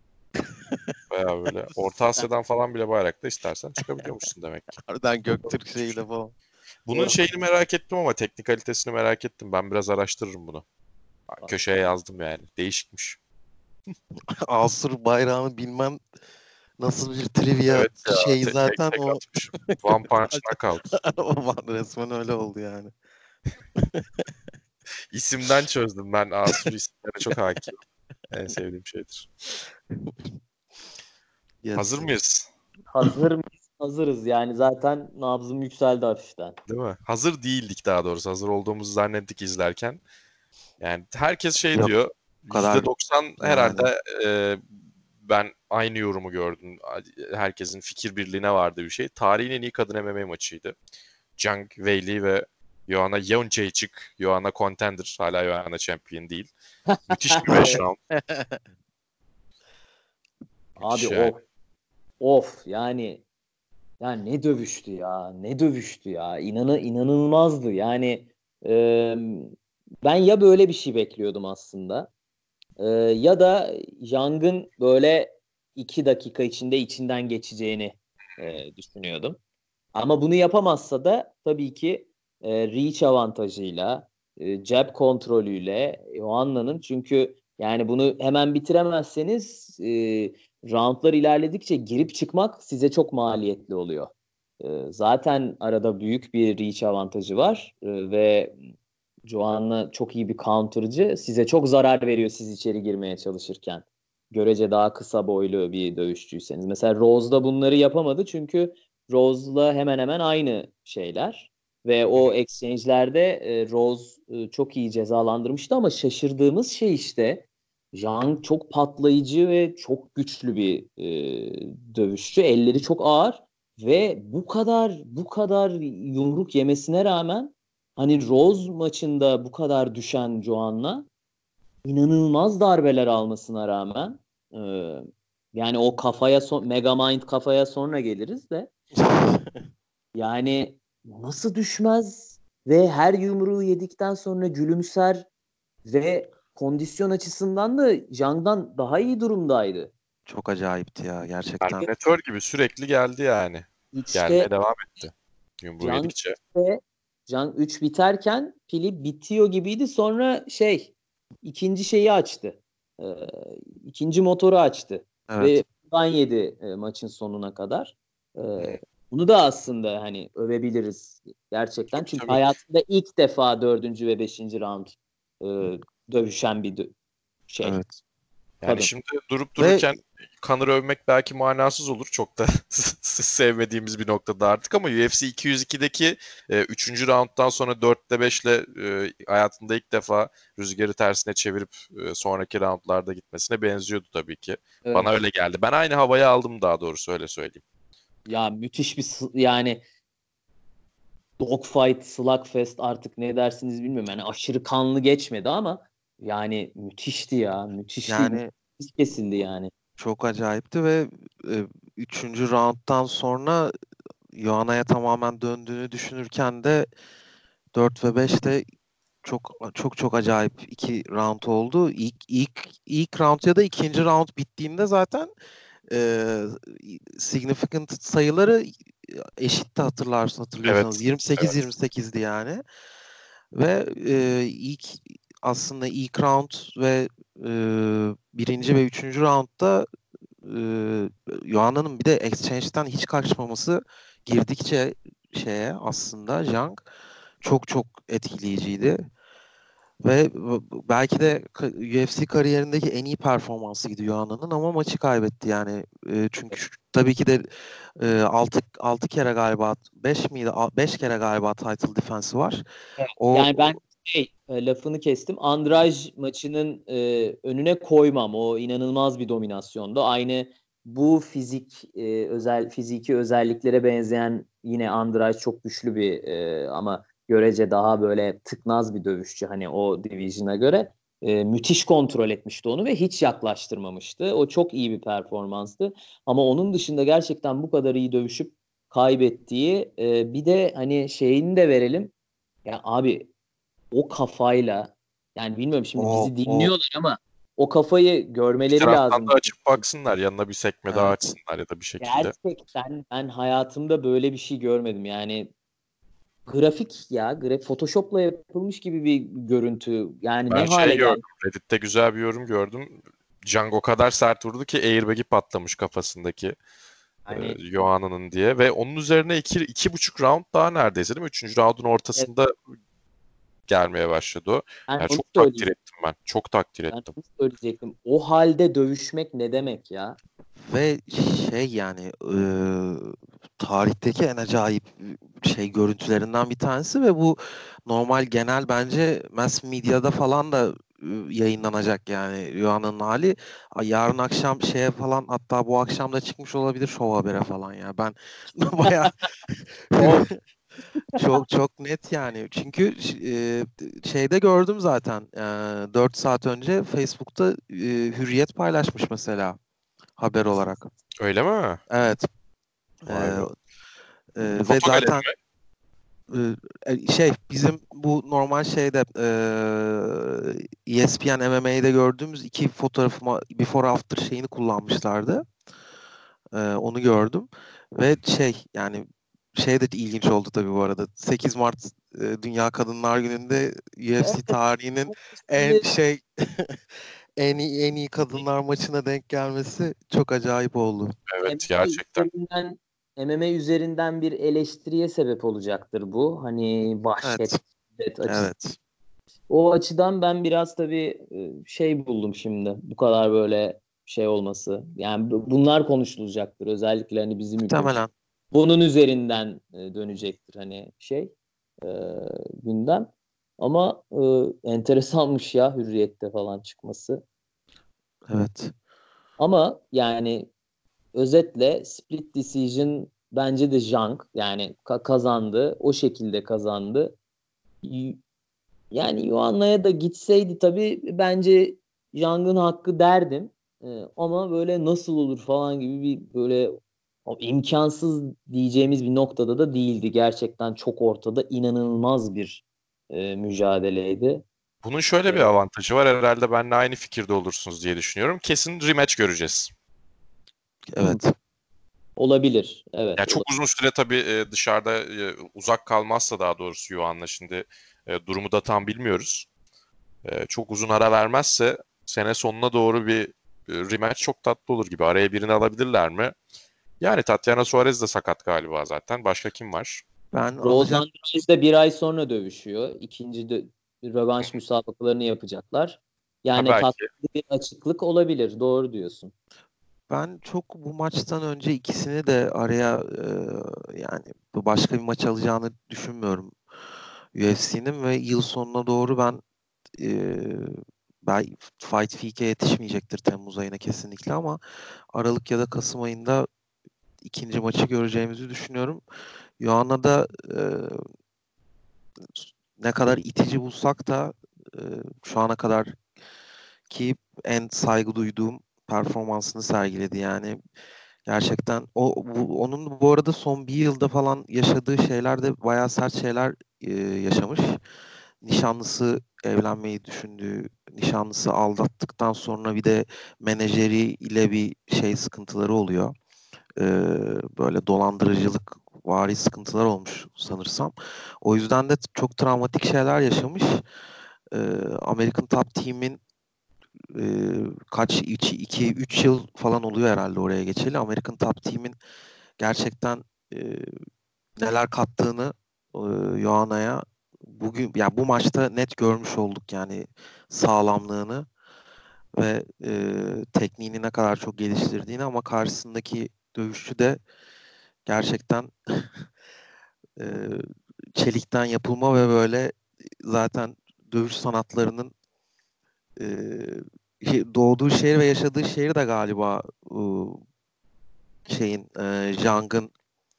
bayağı böyle Orta Asya'dan falan bile bayrakta istersen çıkabiliyormuşsun demek ki. çıkardan Göktürk şeyiyle falan. Bunun şeyini merak ettim ama teknikalitesini merak ettim. Ben biraz araştırırım bunu. Köşeye yazdım yani. Değişikmiş. Asur bayrağını bilmem nasıl bir trivia Evet ya. şey Te- tek zaten tek o. atmış. One punch knockout. Resmen öyle oldu yani. İsimden çözdüm. Ben Asur isimlere çok hakim. En sevdiğim şeydir. Hazır Yes. mıyız? Hazır mıyız? Hazırız. Yani zaten nabzım yükseldi hafiften. Değil mi? Hazır değildik daha doğrusu. Hazır olduğumuzu zannettik izlerken. Yani herkes şey Yok, diyor. bu kadar yüzde doksan yani. herhalde e, ben aynı yorumu gördüm. Herkesin fikir birliğine vardı bir şey. Tarihin en iyi kadın M M A maçıydı. Zhang Weili ve Joanna Jędrzejczyk. Joanna Contender. Hala Joanna Champion değil. Müthiş bir beş round. Abi Müthiş yani. of of yani yani ne dövüştü ya, ne dövüştü ya, inanı inanılmazdı yani. e, Ben ya böyle bir şey bekliyordum aslında, e, ya da Young'ın böyle iki dakika içinde içinden geçeceğini e, düşünüyordum. Ama bunu yapamazsa da tabii ki e, reach avantajıyla, e, jab kontrolüyle Johanna'nın, çünkü yani bunu hemen bitiremezseniz e, roundlar ilerledikçe girip çıkmak size çok maliyetli oluyor. E, zaten arada büyük bir reach avantajı var e, ve Joanna çok iyi bir counter'cı. Size çok zarar veriyor siz içeri girmeye çalışırken. Görece daha kısa boylu bir dövüşçüyseniz. Mesela Rose'da bunları yapamadı çünkü Rose'la hemen hemen aynı şeyler. Ve o exchange'lerde e, Rose e, çok iyi cezalandırmıştı ama şaşırdığımız şey işte Zhang çok patlayıcı ve çok güçlü bir e, dövüşçü. Elleri çok ağır ve bu kadar bu kadar yumruk yemesine rağmen, hani Rose maçında bu kadar düşen Joanna inanılmaz darbeler almasına rağmen, e, yani o kafaya son, Megamind kafaya sonra geliriz de, yani nasıl düşmez ve her yumruğu yedikten sonra gülümser ve kondisyon açısından da Jang'dan daha iyi durumdaydı. Çok acayipti ya gerçekten. Terminator gibi sürekli geldi yani. Üçte Gelmeye devam etti. Yumruğu Jang yedikçe. ve Jang üç biterken pili bitiyor gibiydi. Sonra şey, ikinci şeyi açtı. Ee, ikinci motoru açtı. Evet. Ve buradan yedi e, maçın sonuna kadar. Ee, Bunu da aslında hani övebiliriz gerçekten. Tabii, Çünkü tabii. hayatında ilk defa dördüncü ve beşinci round e, dövüşen bir dö- şey Evet. Yani kadın. şimdi durup Ve dururken Connor'ı övmek belki manasız olur. Çok da sevmediğimiz bir noktada artık ama U F C iki yüz ikideki e, üçüncü rounddan sonra dörtte beşle e, hayatında ilk defa rüzgarı tersine çevirip e, sonraki roundlarda gitmesine benziyordu tabii ki. Evet. Bana öyle geldi. Ben aynı havayı aldım, daha doğrusu öyle söyleyeyim. Ya müthiş bir sı- yani dogfight, slugfest artık ne dersiniz bilmiyorum. Yani aşırı kanlı geçmedi ama yani müthişti ya. Müthişti. yani Müthiş kesildi yani. çok acayipti ve e, üçüncü rounddan sonra Joanna'ya tamamen döndüğünü düşünürken de dört ve beşte çok çok çok acayip iki round oldu. İlk ilk ilk round ya da ikinci round bittiğinde zaten e, significant sayıları eşitti, hatırlarsın hatırlıyorsanız. Evet, evet. yirmi sekiz yirmi sekizdi yani. Ve e, ilk aslında ilk round ve e, birinci ve üçüncü roundda e, Joanna'nın bir de exchange'den hiç kaçmaması girdikçe şeye aslında Zhang çok çok etkileyiciydi. Ve belki de U F C kariyerindeki en iyi performansıydı Joanna'nın ama maçı kaybetti yani. E, çünkü tabii ki de e, altı altı kere galiba, beş miydi? beş kere galiba title defense'i var. Evet. O Yani ben şey e, lafını kestim. Andraj maçının e, önüne koymam. O inanılmaz bir dominasyondu. Aynı bu fizik e, özel fiziki özelliklere benzeyen yine Andraj çok güçlü bir e, ama görece daha böyle tıknaz bir dövüşçü hani o division'a göre. E, müthiş kontrol etmişti onu ve hiç yaklaştırmamıştı. O çok iyi bir performanstı. Ama onun dışında gerçekten bu kadar iyi dövüşüp kaybettiği e, bir de hani şeyini de verelim. Ya abi o kafayla yani bilmiyorum şimdi o bizi o dinliyorlar ama o kafayı Bir görmeleri taraftan lazım. da açıp baksınlar, yanına bir sekme daha evet. açsınlar ya da bir şekilde. Gerçekten ben hayatımda böyle bir şey görmedim. Yani grafik ya, grafik Photoshop'la yapılmış gibi bir görüntü. Yani ne Ben şey hale gördüm, geldi? Reddit'te güzel bir yorum gördüm. Jang o kadar sert vurdu ki airbag'i patlamış kafasındaki, e, Hani Joanna'nın diye. Ve onun üzerine iki, iki buçuk round daha neredeyse, değil mi? Üçüncü roundun evet, ortasında gelmeye başladı o. ben Yani onu çok takdir söyleyeyim. ettim ben. Çok takdir Ben ettim. onu söyleyecektim. O halde dövüşmek ne demek ya? Ve şey yani e, tarihteki en acayip şey görüntülerinden bir tanesi ve bu normal genel bence mass medyada falan da e, yayınlanacak yani Rüyanın hali. Ay, yarın akşam şeye falan, hatta bu akşam da çıkmış olabilir Show Haber'e falan ya. Ben bayağı Of. çok çok net yani. Çünkü e, şeyde gördüm zaten, e, dört saat önce Facebook'ta e, Hürriyet paylaşmış mesela haber olarak. Öyle mi? Evet. Vay Ee, be. e, ve Foto galeri zaten mi? e, şey bizim bu normal şeyde e, E S P N M M A'de gördüğümüz iki fotoğrafıma before after şeyini kullanmışlardı. Ee, onu gördüm. Ve şey yani şey de ilginç oldu tabii bu arada. sekiz Mart e, Dünya Kadınlar Günü'nde U F C tarihinin en Şimdi şey en iyi, en iyi kadınlar maçına denk gelmesi çok acayip oldu. Evet, M M A gerçekten. üzerinden M M A üzerinden bir eleştiriye sebep olacaktır bu. Hani vahşet Evet. şiddet açısı. Evet. O açıdan ben biraz tabii e, şey buldum şimdi. Bu kadar böyle şey olması. Yani bu- bunlar konuşulacaktır. Özellikle hani bizim ülkemiz. Muhtemelen. Bunun üzerinden e, dönecektir hani şey e, gündem. Ama e, enteresanmış ya Hürriyet'te falan çıkması. Evet. Ama yani özetle split decision bence de Zhang yani ka- kazandı. O şekilde kazandı. Y- Yani Yuanla'ya da gitseydi tabii bence Zhang'ın hakkı derdim. Ee, ama böyle nasıl olur falan gibi bir böyle o imkansız diyeceğimiz bir noktada da değildi. Gerçekten çok ortada inanılmaz bir e, mücadeleydi. Bunun şöyle bir Ee, avantajı var. Herhalde benimle aynı fikirde olursunuz diye düşünüyorum. Kesin rematch göreceğiz. hmm, Evet. olabilir. Evet. Yani çok Olabilir. uzun süre tabii e, dışarıda e, uzak kalmazsa, daha doğrusu Yuan'la şimdi e, durumu da tam bilmiyoruz. E, çok uzun ara vermezse sene sonuna doğru bir e, rematch çok tatlı olur gibi. Araya birini alabilirler mi? Yani Tatiana Suarez de sakat galiba zaten. Başka kim var? Ben Rose alacak Andrade de bir ay sonra dövüşüyor. İkinci de rövanş müsabakalarını yapacaklar. Ha, Yani belki. tatlı bir açıklık olabilir. Doğru diyorsun. ben çok bu maçtan önce ikisini de araya e, yani bu başka bir maç alacağını düşünmüyorum U F C'nin ve yıl sonuna doğru ben e, ben Fight Week'e yetişmeyecektir Temmuz ayına kesinlikle ama Aralık ya da Kasım ayında ikinci maçı göreceğimizi düşünüyorum. Yohanna e, ne kadar itici bulsak da e, şu ana kadar ki en saygı duyduğum performansını sergiledi. Yani gerçekten o bu, onun bu arada son bir yılda falan yaşadığı şeyler de bayağı sert şeyler e, yaşamış. Nişanlısı evlenmeyi düşündüğü, nişanlısı aldattıktan sonra bir de menajeri ile bir şey sıkıntıları oluyor. Ee, böyle dolandırıcılık vari sıkıntılar olmuş sanırsam. O yüzden de çok travmatik şeyler yaşamış. Ee, American Top Team'in e, kaç iki üç yıl falan oluyor herhalde oraya geçeli. American Top Team'in gerçekten e, neler kattığını e, Yohana'ya bugün ya bu maçta net görmüş olduk yani sağlamlığını ve e, tekniğini ne kadar çok geliştirdiğini ama karşısındaki dövüşçü de gerçekten e, çelikten yapılma ve böyle zaten dövüş sanatlarının e, şey- doğduğu şehir ve yaşadığı şehir de galiba e, şeyin e, Jang'ın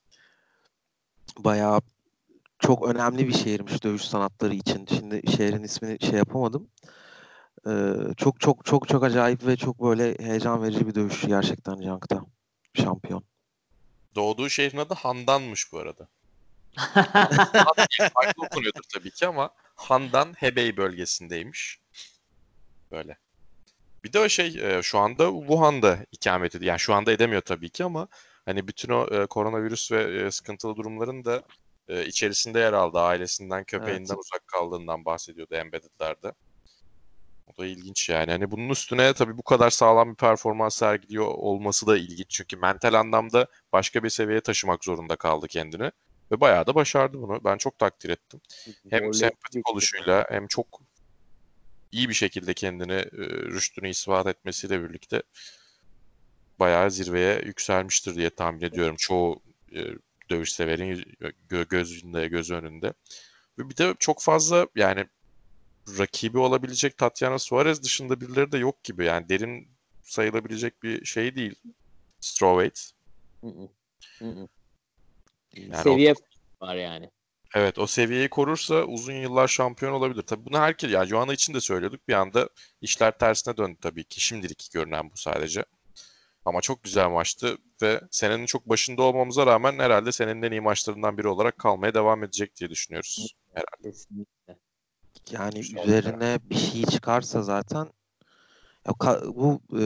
bayağı çok önemli bir şehirmiş dövüş sanatları için. Şimdi şehrin ismini şey yapamadım. E, çok çok çok çok acayip ve çok böyle heyecan verici bir dövüşçü gerçekten Jang'da. Şampiyon. Doğduğu şehrin adı Handan'mış bu arada. Han diye farklı okunuyordur tabii ki ama Handan Hebei bölgesindeymiş. Böyle. Bir de o şey e, şu anda Wuhan'da ikamet ediyor. Yani şu anda edemiyor tabii ki ama hani bütün o e, koronavirüs ve e, sıkıntılı durumların da e, içerisinde yer aldı. Ailesinden, Evet. köpeğinden uzak kaldığından bahsediyordu Embedded'lerde. O da ilginç yani. Hani bunun üstüne tabii bu kadar sağlam bir performans sergiliyor olması da ilginç. Çünkü mental anlamda başka bir seviyeye taşımak zorunda kaldı kendini. Ve bayağı da başardı bunu. Ben çok takdir ettim. Hem Zorlayıcı bir sempatik oluşuyla hem çok iyi bir şekilde kendini e, rüştünü ispat etmesiyle birlikte bayağı zirveye yükselmiştir diye tahmin ediyorum. Çoğu e, dövüş severin gö- gözünde, göz önünde. Ve bir de çok fazla yani rakibi olabilecek Tatiana Suarez dışında birileri de yok gibi. Yani derin sayılabilecek bir şey değil. Strawweight. Hı hı. Hı hı. Yani o Seviye var yani. evet o seviyeyi korursa uzun yıllar şampiyon olabilir. Tabii bunu herkes yani Joanna için de söylüyorduk. Bir anda işler tersine döndü tabii ki. Şimdilik görünen bu sadece. Ama çok güzel maçtı ve senenin çok başında olmamıza rağmen herhalde senenin en iyi maçlarından biri olarak kalmaya devam edecek diye düşünüyoruz. Herhalde. Kesinlikle. Yani Güzel. üzerine bir şey çıkarsa zaten ya ka- bu e,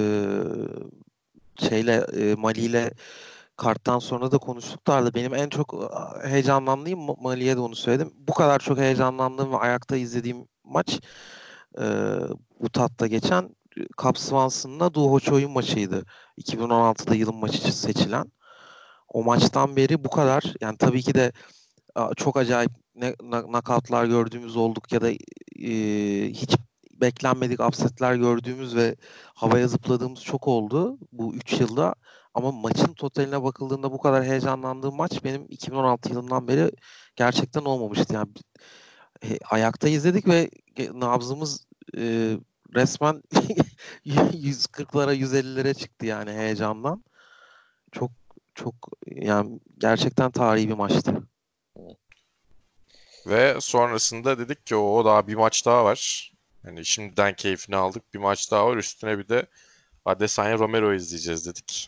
şeyle e, Mali ile karttan sonra da konuştuklardı. Benim en çok e, heyecanlandığım Ma- Mali'ye de onu söyledim. Bu kadar çok heyecanlandığım ve ayakta izlediğim maç e, Utah'ta geçen e, Cub Swanson'la Du Ho Choi'un maçıydı. iki bin on altıda yılın maçı seçilen. O maçtan beri bu kadar yani tabii ki de a, çok acayip ne, na, knockoutlar gördüğümüz olduk ya da e, hiç beklenmedik upsetler gördüğümüz ve havaya zıpladığımız çok oldu bu üç yılda. Ama maçın totaline bakıldığında bu kadar heyecanlandığım maç benim iki bin on altı yılından beri gerçekten olmamıştı. Yani e, ayakta izledik ve ge- nabzımız e, resmen yüz kırklara yüz ellilere çıktı yani heyecandan. Çok çok yani gerçekten tarihi bir maçtı. Ve sonrasında dedik ki o daha bir maç daha var. Yani şimdiden keyfini aldık. Bir maç daha var. Üstüne bir de Adesanya Romero izleyeceğiz dedik.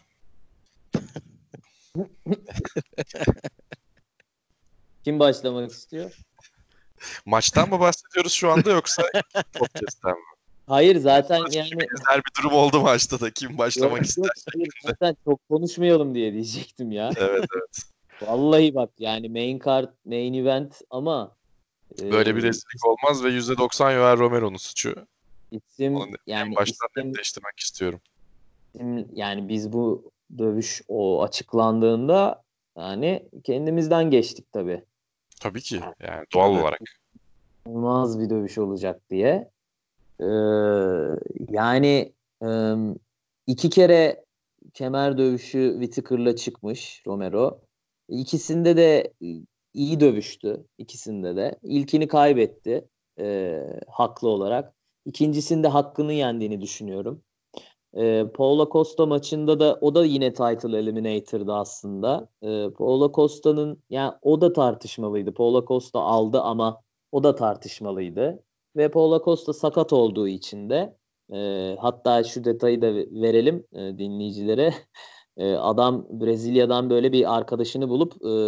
Kim başlamak istiyor? Maçtan mı bahsediyoruz şu anda yoksa podcast'ten mi? Hayır zaten yani Benzer bir durum oldu maçta da. Kim yok başlamak yok ister? hayır zaten çok konuşmayalım diye diyecektim ya. Evet, evet. Vallahi bak yani main card, main event ama Böyle bir e, rezillik olmaz ve yüzde doksan Yoel Romero'nun suçu. Onu isim en yani baştan isim, netleştirmek istiyorum. isim yani biz bu dövüş o açıklandığında yani kendimizden geçtik tabii. Tabii ki. Yani doğal Evet. olarak. İnanılmaz bir dövüş olacak diye. Ee, yani e, iki kere kemer dövüşü Whittaker'la çıkmış Romero. İkisinde de iyi dövüştü. İkisinde de. İlkini kaybetti e, haklı olarak. İkincisinde hakkını yendiğini düşünüyorum. E, Paulo Costa maçında da o da yine title eliminator'dı aslında. E, Paulo Costa'nın yani o da tartışmalıydı. Paulo Costa aldı ama o da tartışmalıydı. Ve Paulo Costa sakat olduğu için de e, hatta şu detayı da verelim e, dinleyicilere. E, adam Brezilya'dan böyle bir arkadaşını bulup e,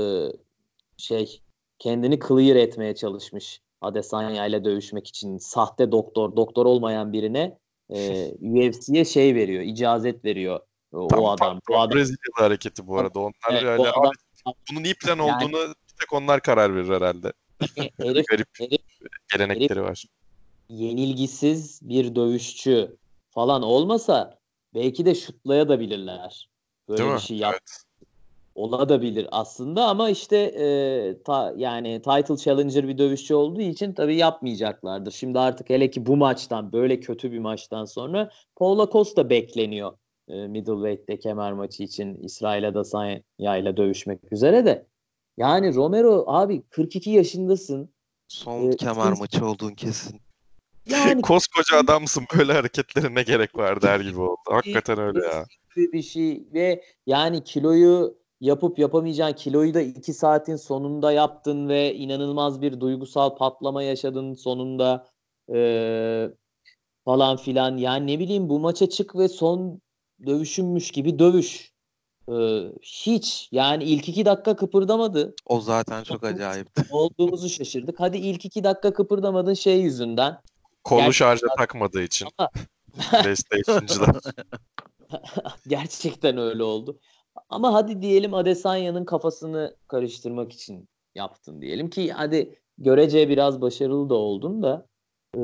şey kendini clear etmeye çalışmış. Adesanya ile dövüşmek için sahte doktor, doktor olmayan birine e, U F C'ye şey veriyor, icazet veriyor o, o Tam, tam, adam. Bu tam adam Brezilyalı hareketi bu arada. Onlar evet, yani bu adam abi, bunun iyi plan yani olduğunu bir tek onlar karar verir herhalde. Böyle herif, garip herif, herif gelenekleri var. yenilgisiz bir dövüşçü falan olmasa belki de şutlayabilirler. Değil Böyle bir mi? şey yap. Evet. Olabilir aslında ama işte e, ta, yani title challenger bir dövüşçü olduğu için tabii yapmayacaklardır. Şimdi artık hele ki bu maçtan böyle kötü bir maçtan sonra Paulo Costa bekleniyor e, middleweight'te kemer maçı için İsrail Adesanya ile dövüşmek üzere de. Yani Romero abi kırk iki yaşındasın. Son E, kemer ikinci, maçı olduğun kesin. yani Koskoca adamsın, böyle hareketlere ne gerek var der gibi oldu. Hakikaten öyle ya. gibi bir şey ve yani kiloyu yapıp yapamayacağın kiloyu da iki saatin sonunda yaptın ve inanılmaz bir duygusal patlama yaşadın sonunda ee, falan filan. Yani ne bileyim bu maça çık ve son dövüşünmüş gibi dövüş. Ee, hiç yani ilk iki dakika kıpırdamadı. O zaten çok acayipti. Olduğumuzu şaşırdık. Hadi ilk iki dakika kıpırdamadın şey yüzünden. Kolu şarja Gerçekten takmadığı için ama PlayStation'cılar. gerçekten öyle oldu. Ama hadi diyelim Adesanya'nın kafasını karıştırmak için yaptın diyelim ki hadi görece biraz başarılı da oldun da e,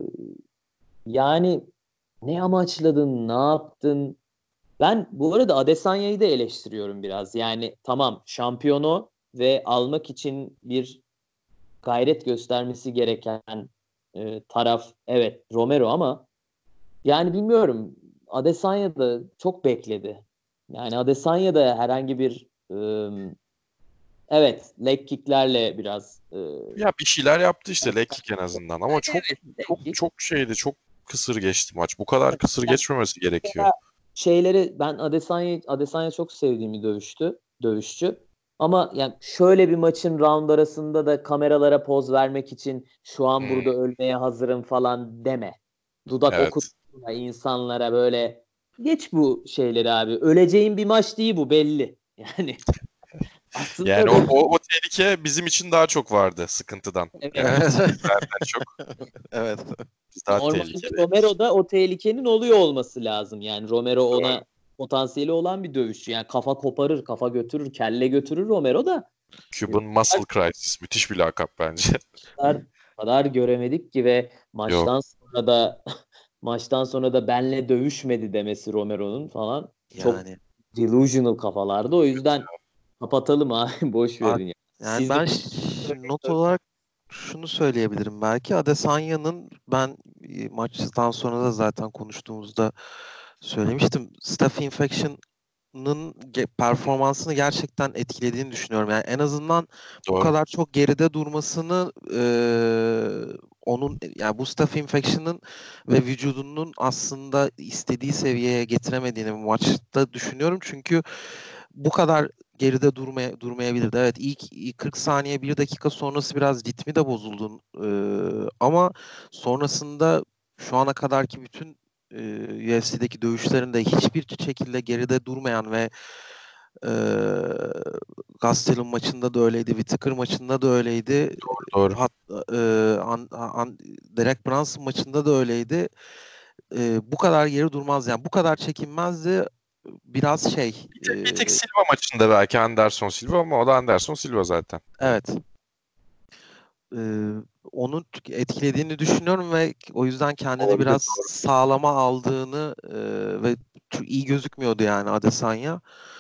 yani ne amaçladın, ne yaptın? Ben bu arada Adesanya'yı da eleştiriyorum biraz. Yani tamam şampiyonu ve almak için bir gayret göstermesi gereken e, taraf evet Romero ama yani bilmiyorum. Adesanya da çok bekledi. Yani Adesanya da herhangi bir ıı, evet leg kicklerle biraz ıı, Ya bir şeyler yaptı işte leg kick en azından ama çok evet leg çok kick. çok şeydi, çok kısır geçti maç. Bu kadar kısır Yani geçmemesi gerekiyor. mesela şeyleri ben Adesanya Adesanya çok sevdiğim bir dövüştü, dövüşçü. Ama yani şöyle bir maçın round arasında da kameralara poz vermek için şu an Hmm, burada ölmeye hazırım falan deme. Dudak evet. okutma insanlara böyle geç bu şeyleri abi. Öleceğin bir maç değil bu belli. Yani aslında Yani o, Rom- o, o tehlike bizim için daha çok vardı sıkıntıdan. evet, Yani Evet. bizlerden çok Evet. biz daha normalde tehlikeliydik. Romero'da o tehlikenin oluyor olması lazım. Yani Romero Doğru. ona potansiyeli olan bir dövüşçü. Yani kafa koparır, kafa götürür, kelle götürür Romero da. E, Cuban Muscle Crisis. Müthiş bir lakap bence. kadar, kadar göremedik ki ve Yok. maçtan sonra da maçtan sonra da benle dövüşmedi demesi Romero'nun falan çok Yani delusional kafalarda. O yüzden kapatalım abi boş a- verin ya. yani Sizce ben ş- not olarak şunu söyleyebilirim belki. Adesanya'nın ben e, maçtan sonra da zaten konuştuğumuzda söylemiştim. Staph infection'ın ge- performansını gerçekten etkilediğini düşünüyorum. Yani en azından bu Doğru. kadar çok geride durmasını e, onun yani bu staph infection'ın ve vücudunun aslında istediği seviyeye getiremediğini bu maçta düşünüyorum. Çünkü bu kadar geride durmaya durmayabilirdi. Evet ilk, ilk kırk saniye bir dakika sonrası biraz ritmi de bozuldu. Ee, ama sonrasında şu ana kadarki bütün e, U F C'deki dövüşlerinde hiçbir şekilde geride durmayan ve e, Gastelum maçında da öyleydi, Whittaker maçında da öyleydi. Doğru. Hatta e, An, An, Derek Brunson maçında da öyleydi. E, bu kadar geri durmaz yani bu kadar çekinmezdi. Biraz şey Bir e, tek, bir tek Silva maçında belki Anderson Silva ama o da Anderson Silva zaten. evet e, onu etkilediğini düşünüyorum ve o yüzden kendini Olabilir, biraz doğru. sağlama aldığını e, ve çok iyi gözükmüyordu yani Adesanya.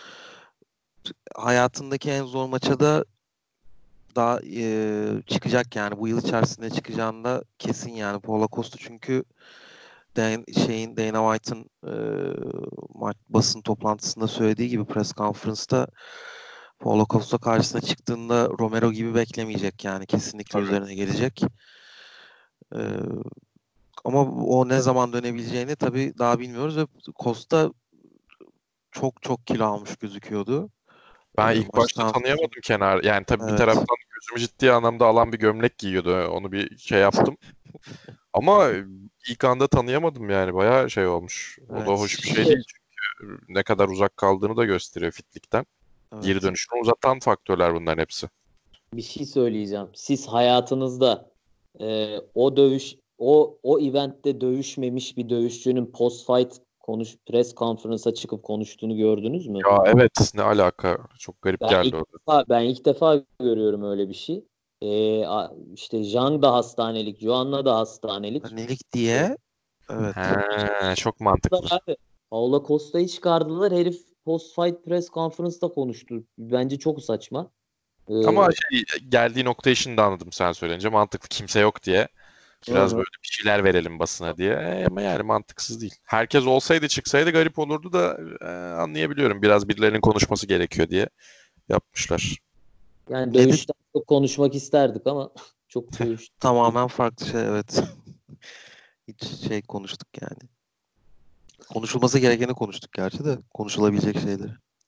Hayatındaki en zor maça da daha e, çıkacak yani bu yıl içerisinde çıkacağında kesin yani Paulo Costa çünkü Dan, şeyin Dana White'ın e, maç basın toplantısında söylediği gibi press conference'ta Paulo Costa karşısına çıktığında Romero gibi beklemeyecek yani kesinlikle Tabii. üzerine gelecek. E, ama o ne zaman dönebileceğini tabii daha bilmiyoruz ve Costa çok çok kilo almış gözüküyordu. Ben E, ilk başta maçtan tanıyamadım kenar. Yani tabii bir evet. taraftan gözümü ciddi anlamda alan bir gömlek giyiyordu. Onu bir şey yaptım. Ama ilk anda tanıyamadım yani. Bayağı şey olmuş. O da Evet. hoş bir şey değil çünkü ne kadar uzak kaldığını da gösteriyor fitlikten. Geri Evet. dönüşünü uzatan faktörler bunların hepsi. Bir şey söyleyeceğim. Siz hayatınızda e, o dövüş o o eventte dövüşmemiş bir dövüşçünün post fight konuş press conference'a çıkıp konuştuğunu gördünüz mü? Ya evet, ne alaka? Çok garip Ben geldi ilk o. defa, ben ilk defa görüyorum öyle bir şey. E, a- işte Zhang da hastanelik, Joanna da hastanelik. Panelik E, diye evet. He, çok mantıklı. abi, Paulo Costa'yı çıkardılar. Herif post fight press conference'da konuştu. Bence çok saçma. E, Ama şey, geldiği noktayı şimdi anladım sen söyleyince. Mantıklı, kimse yok diye. hı Biraz hı. böyle bir şeyler verelim basına diye. E, ama yani mantıksız değil. Herkes olsaydı çıksaydı garip olurdu da e, anlayabiliyorum. Biraz birilerinin konuşması gerekiyor diye yapmışlar. Yani Ne de dövüşten çok konuşmak isterdik ama çok dövüş. tamamen farklı şey evet. Hiç şey konuştuk yani. Konuşulması gerekeni konuştuk gerçi de konuşulabilecek şeyleri.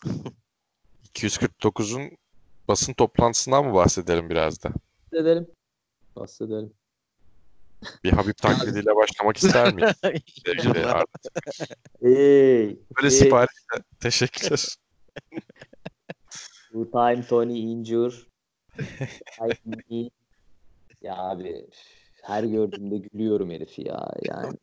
iki yüz kırk dokuzun basın toplantısından mı bahsedelim biraz da? Bahsedelim. Bahsedelim. Bir Habib taklidiyle başlamak ister miyiz sevgili Ucundan. Arda? Hey, Böyle hey, siparişle. Teşekkürler. two time Tony injure. I mean, ya abi her gördüğümde gülüyorum herifi ya. Yani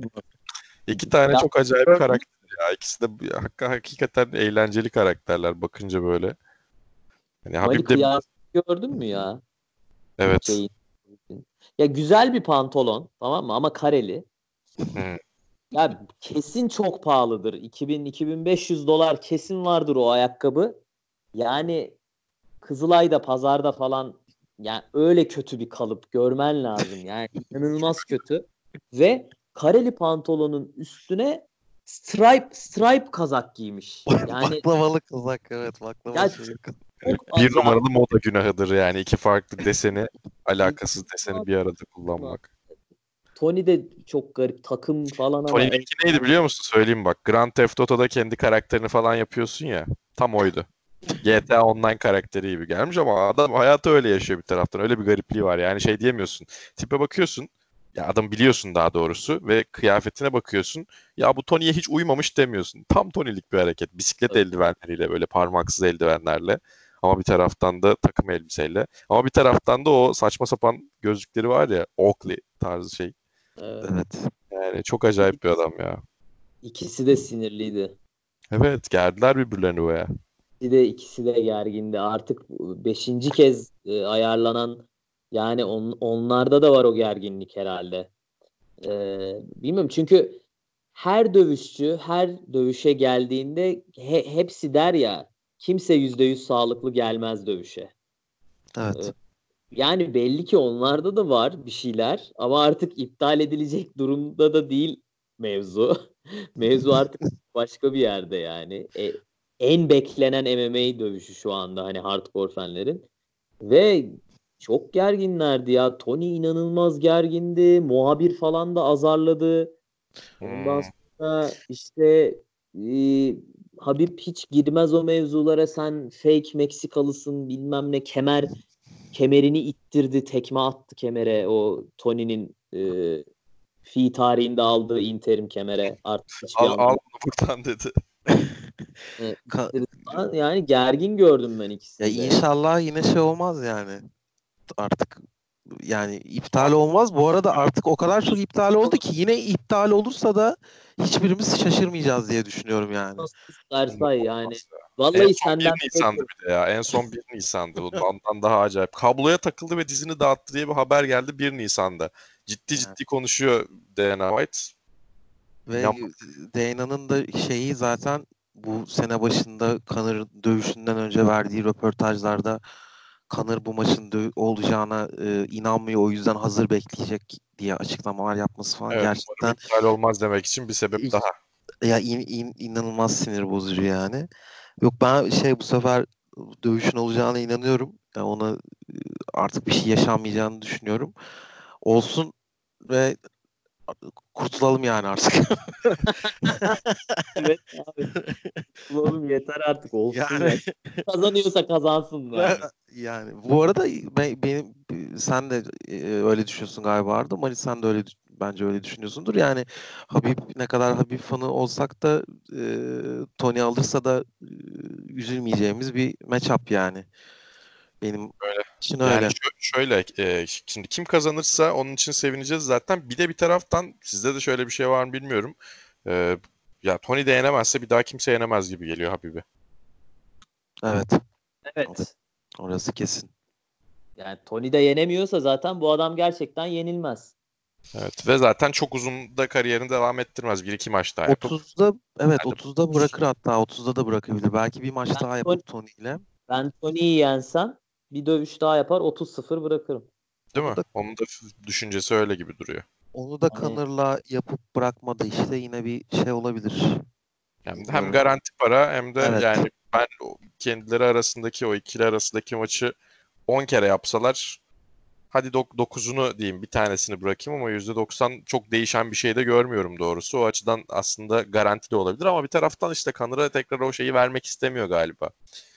İki tane ya, çok acayip gördün karakter ya. İkisi de bu- hakika, hakikaten eğlenceli karakterler bakınca böyle. Hani Mali Habib de kıyafet gördün mü ya? evet. Şeyin. Ya güzel bir pantolon, tamam mı? Ama kareli. Hı. Ya kesin çok pahalıdır. iki bin iki bin beş yüz dolar kesin vardır o ayakkabı. Yani Kızılay'da pazarda falan yani öyle kötü bir kalıp görmen lazım. Yani inanılmaz kötü. Ve kareli pantolonun üstüne stripe stripe kazak giymiş. Yani Baklavalı kızak evet baklava ya şeyi. çok Bir acayip. numaralı moda günahıdır yani. İki farklı deseni, alakasız deseni bir arada kullanmak. Tony de çok garip takım falan ama en Tony'ninki neydi biliyor musun? Söyleyeyim bak. Grand Theft Auto'da kendi karakterini falan yapıyorsun ya. Tam oydu. G T A Online karakteri gibi gelmiş ama adam hayatı öyle yaşıyor bir taraftan. Öyle bir garipliği var. Yani şey diyemiyorsun. Tipe bakıyorsun. Ya adam biliyorsun daha doğrusu ve kıyafetine bakıyorsun. Ya bu Tony'ye hiç uymamış demiyorsun. Tam Tony'lik bir hareket. Bisiklet eldivenleriyle böyle parmaksız eldivenlerle. Ama bir taraftan da takım elbiseyle. Ama bir taraftan da o saçma sapan gözlükleri var ya. Oakley tarzı şey. Evet. Evet. Yani çok acayip bir adam ya. İkisi de sinirliydi. Evet, gerdiler birbirlerini baya. İkisi de ikisi de gergindi. Artık beşinci kez e, ayarlanan yani on, onlarda da var o gerginlik herhalde. Ee, bilmiyorum çünkü her dövüşçü her dövüşe geldiğinde he- hepsi der ya kimse yüzde yüz sağlıklı gelmez dövüşe. Ee, Evet. yani belli ki onlarda da var bir şeyler ama artık iptal edilecek durumda da değil mevzu. Mevzu artık başka bir yerde yani. E, en beklenen M M A dövüşü şu anda hani hardcore fanlerin. Ve çok gerginlerdi ya. Tony inanılmaz gergindi. Muhabir falan da azarladı. Ondan Hmm. sonra işte e, Habib hiç girmez o mevzulara. Sen fake Meksikalısın bilmem ne kemer kemerini ittirdi. Tekme attı kemere. O Tony'nin e, fi tarihinde aldığı interim kemere. Artık hiçbir Al, al anlamı bunu buradan dedi. e, Ka- ittirdi falan. Yani gergin gördüm ben ya ikisini de ya. inşallah yine şey olmaz yani. Artık yani iptal olmaz. Bu arada artık o kadar çok iptal oldu ki yine iptal olursa da hiçbirimiz şaşırmayacağız diye düşünüyorum yani. Nasıl istersen yani. En Vallahi son bir senden Nisan'dı bir de ya. En son bir Nisan'dı. Ondan daha acayip. Kabloya takıldı ve dizini dağıttı diye bir haber geldi bir Nisan'da. Ciddi Yani ciddi konuşuyor Dana White. Ve İnan- Dayna'nın da şeyi zaten bu sene başında Conor dövüşünden önce verdiği röportajlarda Conor bu maçın dö- olacağına e, inanmıyor, o yüzden hazır bekleyecek diye açıklamalar yapması falan Evet, umarım gerçekten iptal olmaz demek için bir sebep daha. ya in- in- inanılmaz sinir bozucu yani. Yok, ben şey bu sefer dövüşün olacağına inanıyorum. Yani ona e, artık bir şey yaşanmayacağını düşünüyorum. Olsun ve kurtulalım yani artık. Evet abi. Oğlum yeter artık olsun Yani ya. Kazanıyorsa kazansın yani. yani bu arada ben, benim sen de e, öyle düşünüyorsun galiba Arda. Mali sen de öyle bence öyle düşünüyorsundur. Yani Habib, ne kadar Habib fanı olsak da e, Tony alırsa da e, üzülmeyeceğimiz bir matchup yani. Benim Öyle. için Yani öyle. şö- şöyle e, şimdi kim kazanırsa onun için sevineceğiz zaten. Bir de bir taraftan sizde de şöyle bir şey var mı bilmiyorum. E, ya Tony de yenemezse bir daha kimse yenemez gibi geliyor Habib'i. Evet. Orası, Evet. orası kesin. Yani Tony de yenemiyorsa zaten bu adam gerçekten yenilmez. Evet ve zaten çok uzun da kariyerini devam ettirmez. Bir iki maç daha yapıp otuzda evet hadi otuzda bırakır, hatta otuzda da bırakabilir. Belki bir maç Ben, daha Tony, yapıp Tony ile. ben Tony'yi yensem bir dövüş daha yapar otuz sıfır bırakırım. değil Onu mi? da Onun da f- düşüncesi öyle gibi duruyor. onu da Hani Connor'la yapıp bırakmadı işte, yine bir şey olabilir. Yani hem Bilmiyorum. garanti para hem de Evet. yani ben o kendileri arasındaki o ikili arasındaki maçı on kere yapsalar hadi dokuzunu diyeyim bir tanesini bırakayım ama yüzde doksan çok değişen bir şey de görmüyorum doğrusu. O açıdan aslında garanti de olabilir ama bir taraftan işte Connor'a tekrar o şeyi vermek istemiyor galiba.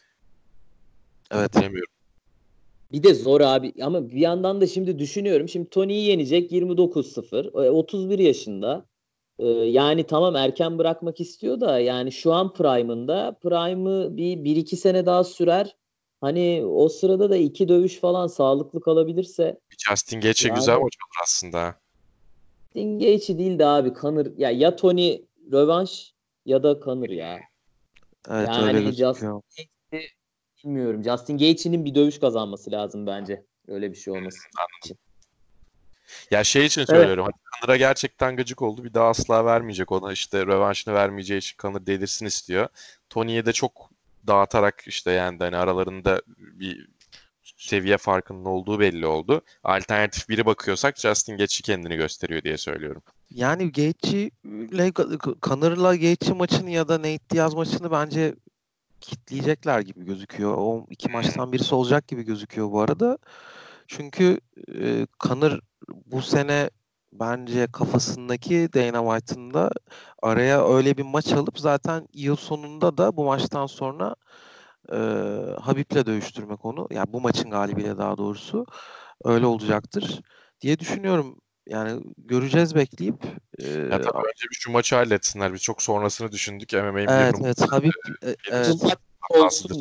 Evet. Bilemiyorum. bir de zor abi ama bir yandan da şimdi düşünüyorum. Şimdi Tony'yi yenecek yirmi dokuz sıfır. E, otuz bir yaşında. E, yani tamam erken bırakmak istiyor da yani şu an Prime'ında Prime'ı bir, bir iki sene daha sürer. Hani o sırada da iki dövüş falan sağlıklı kalabilirse Justin Gaethje güzel yani maç olur aslında. Gaethje değil de abi Conor ya ya Tony rövanş ya da Conor ya. Evet, öyle Yani Justin gözüküyor. Gaethje bilmiyorum. Justin Gaethje'nin bir dövüş kazanması lazım bence. Öyle bir şey olması için. Ya şey için Evet. söylüyorum. Hani Connor'a gerçekten gıcık oldu. Bir daha asla vermeyecek. Ona işte rövanşını vermeyeceği için Conor delirsin istiyor. Tony'ye de çok dağıtarak işte yani hani aralarında bir seviye farkının olduğu belli oldu. Alternatif biri bakıyorsak Justin Gaethje kendini gösteriyor diye söylüyorum. Yani Gaethje ile Connor'la Gaethje maçını ya da Nate Diaz maçını bence kitleyecekler gibi gözüküyor. O iki maçtan birisi olacak gibi gözüküyor bu arada. Çünkü e, Conor bu sene bence kafasındaki Dana White'ın da araya öyle bir maç alıp zaten yıl sonunda da bu maçtan sonra e, Habib'le dövüştürmek onu. Yani bu maçın galibiyle daha doğrusu öyle olacaktır diye düşünüyorum. Yani göreceğiz bekleyip. Ya E, tabii önce bir şu maçı halletsinler. Biz çok sonrasını düşündük. M M A'in bir evet evet numarası Habib e, gelir. Bu evet. maç Hatasıdır. olsun.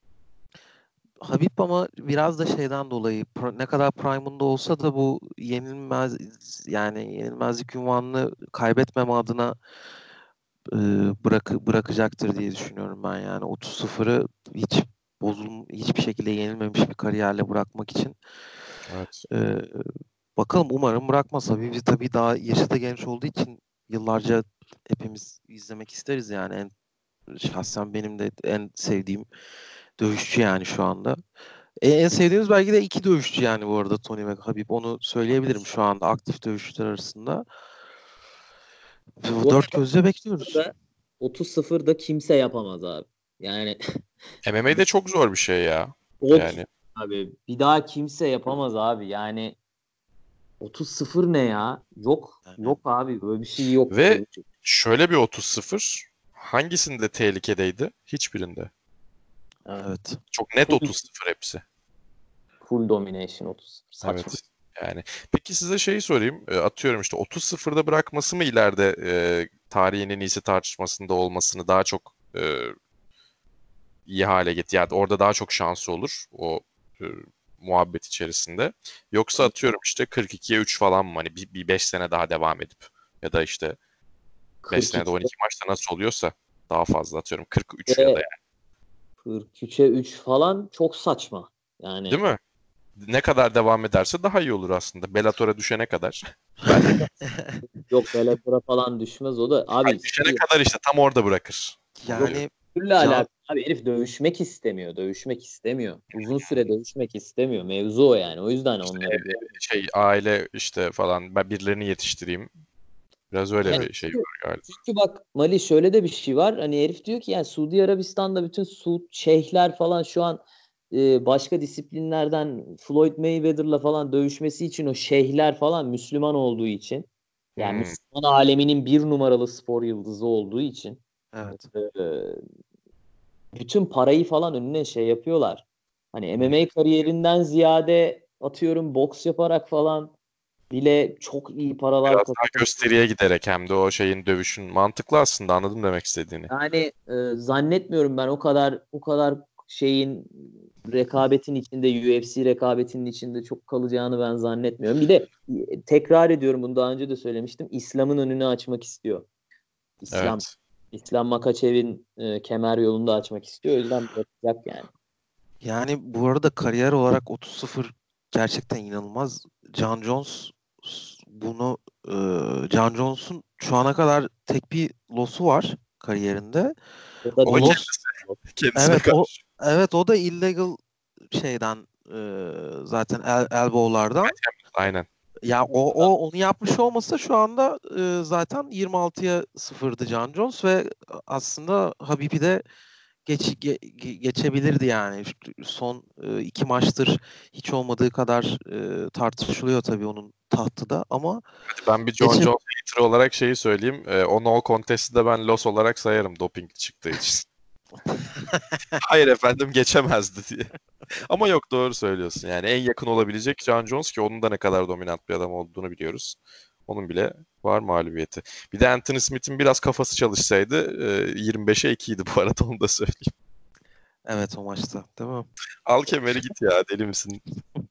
Habib ama biraz da şeyden dolayı pro- ne kadar prime'ında olsa da bu yenilmez, yani yenilmezlik unvanını kaybetmeme adına e, bırak bırakacaktır diye düşünüyorum ben, yani otuz sıfırı hiç bozulm hiçbir şekilde yenilmemiş bir kariyerle bırakmak için. Evet. E, Bakalım, umarım bırakmaz. Habib tabii daha yaşı da genç olduğu için yıllarca hepimiz izlemek isteriz yani. En, şahsen benim de en sevdiğim dövüşçü yani şu anda. E, En sevdiğimiz belki de iki dövüşçü yani bu arada, Tony ve Habib. Onu söyleyebilirim şu anda aktif dövüşçüler arasında. Bu Dört arada gözle bekliyoruz. da otuz sıfırda kimse yapamaz abi. Yani M M A de çok zor bir şey ya. of Yani abi bir daha kimse yapamaz abi. Yani otuz sıfır ne ya? Yok. Yani, Yok abi. Böyle bir şey yok. ve Böyle bir şey. şöyle bir otuz sıfır hangisinde tehlikedeydi? Hiçbirinde. Evet. evet. Çok net Full, otuz sıfır hepsi. full domination otuz sıfır. Saçma. Evet. Yani peki size şeyi sorayım. E, Atıyorum işte otuz sıfırda bırakması mı ileride e, tarihin en iyisi tartışmasında olmasını daha çok e, iyi hale getir. Yani orada daha çok şansı olur o e, muhabbet içerisinde. Yoksa atıyorum işte kırk ikiye üç falan mı? Hani bir, bir beş sene daha devam edip ya da işte beş senede kırk iki on iki maçta nasıl oluyorsa daha fazla atıyorum kırk üç ya da ve yani. kırk üçe üç falan çok saçma. Yani Değil mi? ne kadar devam ederse daha iyi olur aslında. Bellator'a düşene kadar. Yok Bellator'a falan düşmez o da. Abi Hayır, düşene şey, kadar işte tam orada bırakır. Onu yok diyorum. Yani türlü Can, alakalı. Abi herif dövüşmek istemiyor. Dövüşmek istemiyor. Uzun süre dövüşmek istemiyor. Mevzu o yani. O yüzden onları bir... Şey aile işte falan ben birilerini yetiştireyim. Biraz öyle evet, bir şey var galiba. Çünkü bak Mali şöyle de bir şey var. Hani herif diyor ki yani Suudi Arabistan'da bütün Suud şeyhler falan şu an e, başka disiplinlerden Floyd Mayweather'la falan dövüşmesi için o şeyhler falan Müslüman olduğu için yani Hmm. Müslüman aleminin bir numaralı spor yıldızı olduğu için evet. e, bütün parayı falan önüne şey yapıyorlar. Hani M M A kariyerinden ziyade atıyorum boks yaparak falan bile çok iyi paralar Biraz daha kazanıyor. gösteriye giderek hem de o şeyin dövüşün mantıklı aslında anladım demek istediğini. Yani e, zannetmiyorum ben o kadar o kadar şeyin rekabetin içinde U F C rekabetinin içinde çok kalacağını ben zannetmiyorum. Bir de e, tekrar ediyorum bunu daha önce de söylemiştim. İslam'ın önünü açmak istiyor. İslam Evet. İslam Makaçev'in e, kemer yolunu da açmak istiyor. O yüzden bırakacak yani. Yani bu arada kariyer olarak otuz sıfır gerçekten inanılmaz. John Jones bunu e, John Jones'un şu ana kadar tek bir loss'u var kariyerinde. O da O da O değil. loss, kendisine evet o karşı. evet o da illegal şeyden e, zaten el, elbow'lardan. Aynen. Ya o, o onu yapmış olmasa şu anda e, zaten yirmi altıya sıfırdı John Jones ve aslında Habib'i de geç, ge- ge- geçebilirdi yani. Şu- Son e, iki maçtır hiç olmadığı kadar e, tartışılıyor tabii onun tahtı da ama Hadi ben bir John geçe Jones hater olarak şeyi söyleyeyim. Ee, o no contest'i de ben loss olarak sayarım doping çıktığı için. Hayır efendim geçemezdi diye. Ama yok doğru söylüyorsun. Yani en yakın olabilecek John Jones ki onun da ne kadar dominant bir adam olduğunu biliyoruz. Onun bile var mağlubiyeti. Bir de Anthony Smith'in biraz kafası çalışsaydı e, yirmi beşe ikiydi bu arada onu da söyleyeyim. evet o maçta değil mi? Al kemeri git ya deli misin?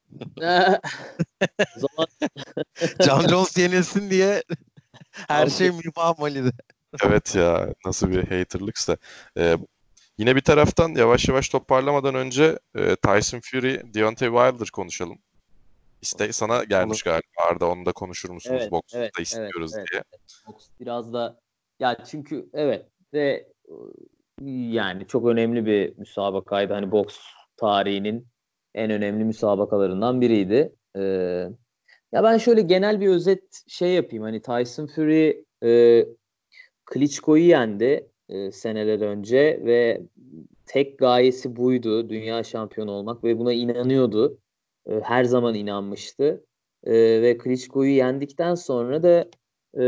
O zaman John Jones yenilsin diye her al şey mübah Mali'de. Evet ya nasıl bir haterlıksa. Ee, yine bir taraftan yavaş yavaş toparlamadan önce e, Tyson Fury, Deontay Wilder konuşalım. İste sana Olur. gelmiş galiba Arda onu da konuşur musunuz? evet, Boksu evet, da evet, istiyoruz evet. diye. Boks biraz da ya çünkü evet ve e, yani çok önemli bir müsabakaydı. Hani boks tarihinin en önemli müsabakalarından biriydi. Ee, ya ben şöyle genel bir özet şey yapayım. Hani Tyson Fury e, Klitschko'yu yendi e, seneler önce ve tek gayesi buydu. Dünya şampiyonu olmak ve buna inanıyordu. E, her zaman inanmıştı. E, ve Klitschko'yu yendikten sonra da e,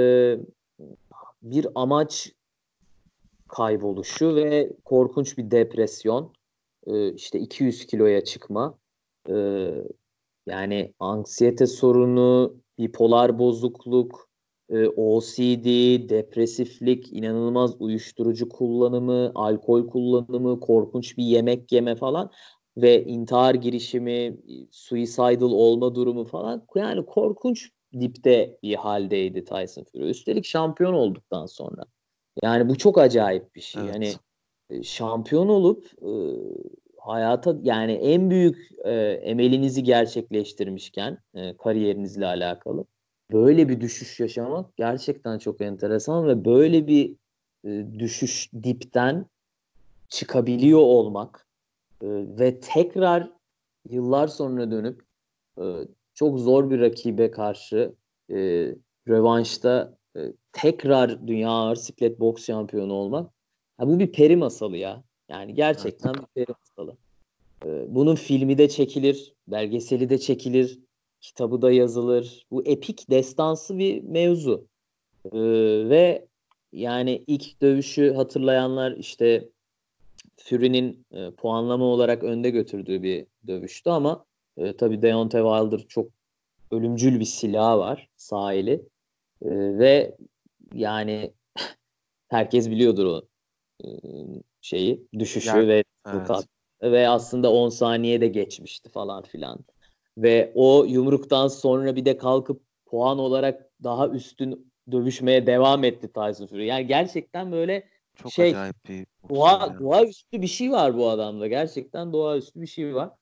bir amaç kayboluşu ve korkunç bir depresyon. Ee, işte iki yüz kiloya çıkma. Ee, yani anksiyete sorunu, bipolar bozukluk, e, O C D, depresiflik, inanılmaz uyuşturucu kullanımı, alkol kullanımı, korkunç bir yemek yeme falan ve intihar girişimi, suicidal olma durumu falan. Yani korkunç dipte bir haldeydi Tyson Fury. Üstelik şampiyon olduktan sonra. Yani bu çok acayip bir şey. Evet. Yani e, şampiyon olup e, hayata yani en büyük e, emelinizi gerçekleştirmişken e, kariyerinizle alakalı böyle bir düşüş yaşamak gerçekten çok enteresan ve böyle bir e, düşüş dipten çıkabiliyor olmak e, ve tekrar yıllar sonra dönüp e, çok zor bir rakibe karşı e, rövanşta e, tekrar dünya ağır siklet boks şampiyonu olmak. Ha, bu bir peri masalı ya. Yani Evet. gerçekten bir peri masalı. E, bunun filmi de çekilir, belgeseli de çekilir, kitabı da yazılır. Bu epik destansı bir mevzu. E, ve yani ilk dövüşü hatırlayanlar işte Fury'nin e, puanlama olarak önde götürdüğü bir dövüştü ama e, tabii Deontay Wilder çok ölümcül bir silahı var sağ eli. E, ve yani herkes biliyordur o e, şeyi Yer, düşüşü ve evet. vukuat. Ve aslında on saniye de geçmişti falan filan. Ve o yumruktan sonra bir de kalkıp puan olarak daha üstün dövüşmeye devam etti Tyson Fury. Yani gerçekten böyle Çok şey acayip bir boksör doğa ya. doğaüstü bir şey var bu adamda. Gerçekten doğaüstü bir şey var.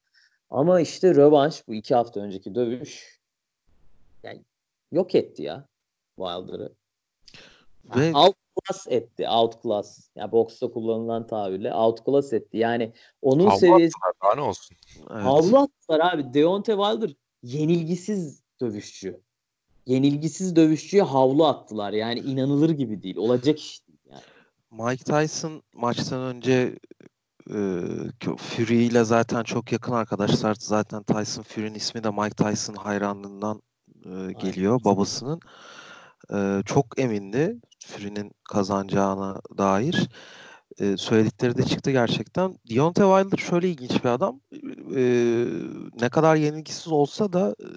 Ama işte rövanş, bu iki hafta önceki dövüş yani yok etti ya Wilder'ı. Yani Ve outclass etti. Outclass. Yani boksta kullanılan tabirle outclass etti. Yani onun Havlu seviyesi attılar, daha ne olsun. evet. havlu attılar abi. Deontay Wilder yenilgisiz dövüşçü. Yenilgisiz dövüşçüye havlu attılar. Yani inanılır gibi değil. Olacak iş değil yani. Mike Tyson maçtan önce e, Fury ile zaten çok yakın arkadaşlar. Zaten Tyson Fury'nin ismi de Mike Tyson hayranlığından e, Aynen. geliyor, babasının. E, çok emindi Fury'nin kazanacağına dair. E, söyledikleri de çıktı gerçekten. Deontay Wilder şöyle ilginç bir adam. E, ne kadar yenilgisiz olsa da e,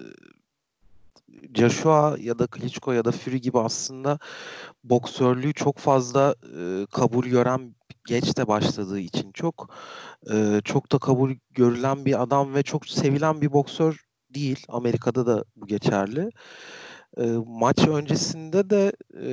Joshua ya da Klitschko ya da Fury gibi aslında boksörlüğü çok fazla e, kabul gören, geç de başladığı için çok e, çok da kabul görülen bir adam ve çok sevilen bir boksör değil. Amerika'da da bu geçerli. E, maç öncesinde de e,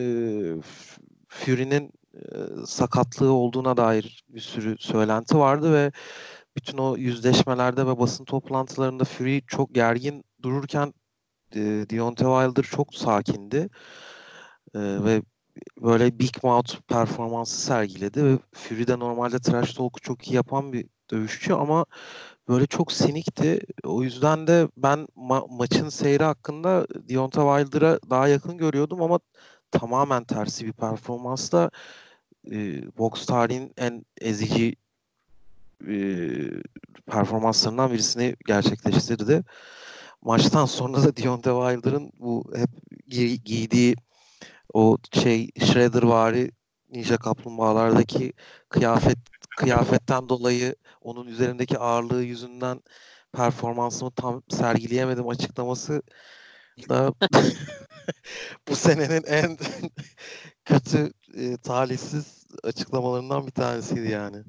Fury'nin e, sakatlığı olduğuna dair bir sürü söylenti vardı ve bütün o yüzleşmelerde ve basın toplantılarında Fury çok gergin dururken e, Deontay Wilder çok sakindi. E, ve böyle Big Mouth performansı sergiledi ve Fury de normalde trash talk'u çok iyi yapan bir dövüşçü ama böyle çok sinikti. O yüzden de ben ma- maçın seyri hakkında Deontay Wilder'a daha yakın görüyordum ama tamamen tersi bir performansla e, boks tarihinin en ezici e, performanslarından birisini gerçekleştirdi. Maçtan sonra da Deontay Wilder'ın bu hep giy- giydiği o şey Shreddervari Ninja Kaplumbağalardaki kıyafet kıyafetten dolayı onun üzerindeki ağırlığı yüzünden performansımı tam sergileyemedim açıklaması da bu senenin en kötü e, talihsiz açıklamalarından bir tanesiydi yani.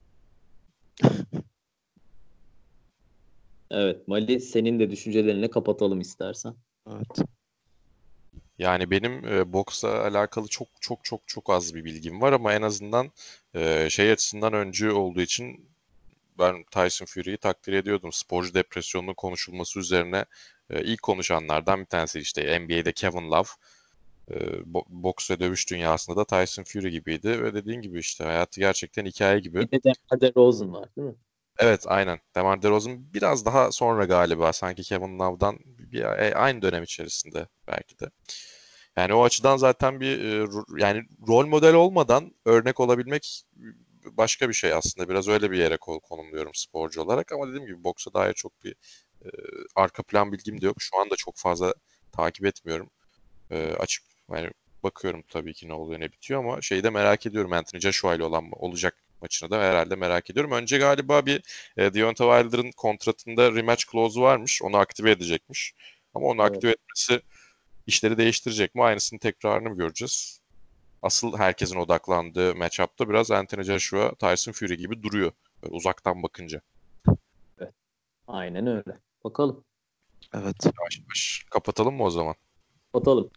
Evet, Mali, senin de düşüncelerini kapatalım istersen. Evet. Yani benim e, boksla alakalı çok çok çok çok az bir bilgim var ama en azından e, şey açısından öncü olduğu için ben Tyson Fury'yi takdir ediyordum. Sporcu depresyonunun konuşulması üzerine e, ilk konuşanlardan bir tanesi işte N B A'de Kevin Love. E, bo- boks ve dövüş dünyasında da Tyson Fury gibiydi ve dediğin gibi işte hayatı gerçekten hikaye gibi. Bir de Demar DeRozan var değil mi? Evet, aynen. DeMar DeRozan biraz daha sonra galiba sanki Kevin Love'dan bir, e, aynı dönem içerisinde belki de. Yani o açıdan zaten bir e, ro- yani rol model olmadan örnek olabilmek başka bir şey aslında. Biraz öyle bir yere ko- konumluyorum sporcu olarak ama dediğim gibi boksa dair çok bir e, arka plan bilgim de yok. Şu anda çok fazla takip etmiyorum. E, açıp yani bakıyorum tabii ki ne oluyor ne bitiyor ama şeyi de merak ediyorum. Anthony Joshua ile olan olacak maçını da herhalde merak ediyorum. Önce galiba bir e, Deontay Wilder'ın kontratında rematch clause varmış. Onu aktive edecekmiş. Ama onu Evet. aktive etmesi işleri değiştirecek mi? Aynısının tekrarını mı göreceğiz? Asıl herkesin odaklandığı matchup'ta biraz Anthony Joshua, Tyson Fury gibi duruyor. Böyle uzaktan bakınca. Evet. Aynen öyle. Bakalım. Evet. Yavaş yavaş kapatalım mı o zaman? Kapatalım.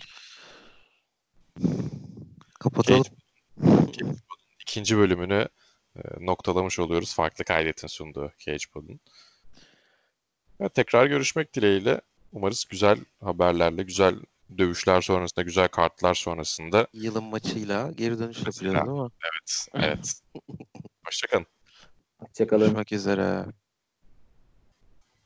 Kapatalım. Cage, Cage ikinci bölümünü e, noktalamış oluyoruz. Farklı kaydetin sunduğu Cage Pod'un. Evet, tekrar görüşmek dileğiyle. Umarız güzel haberlerle, güzel dövüşler sonrasında, güzel kartlar sonrasında. Yılın maçıyla geri dönüş yapacağız Mesela, değil mi? evet, evet. Hoşça kalın. Hoşçakalın. Görüşmek üzere.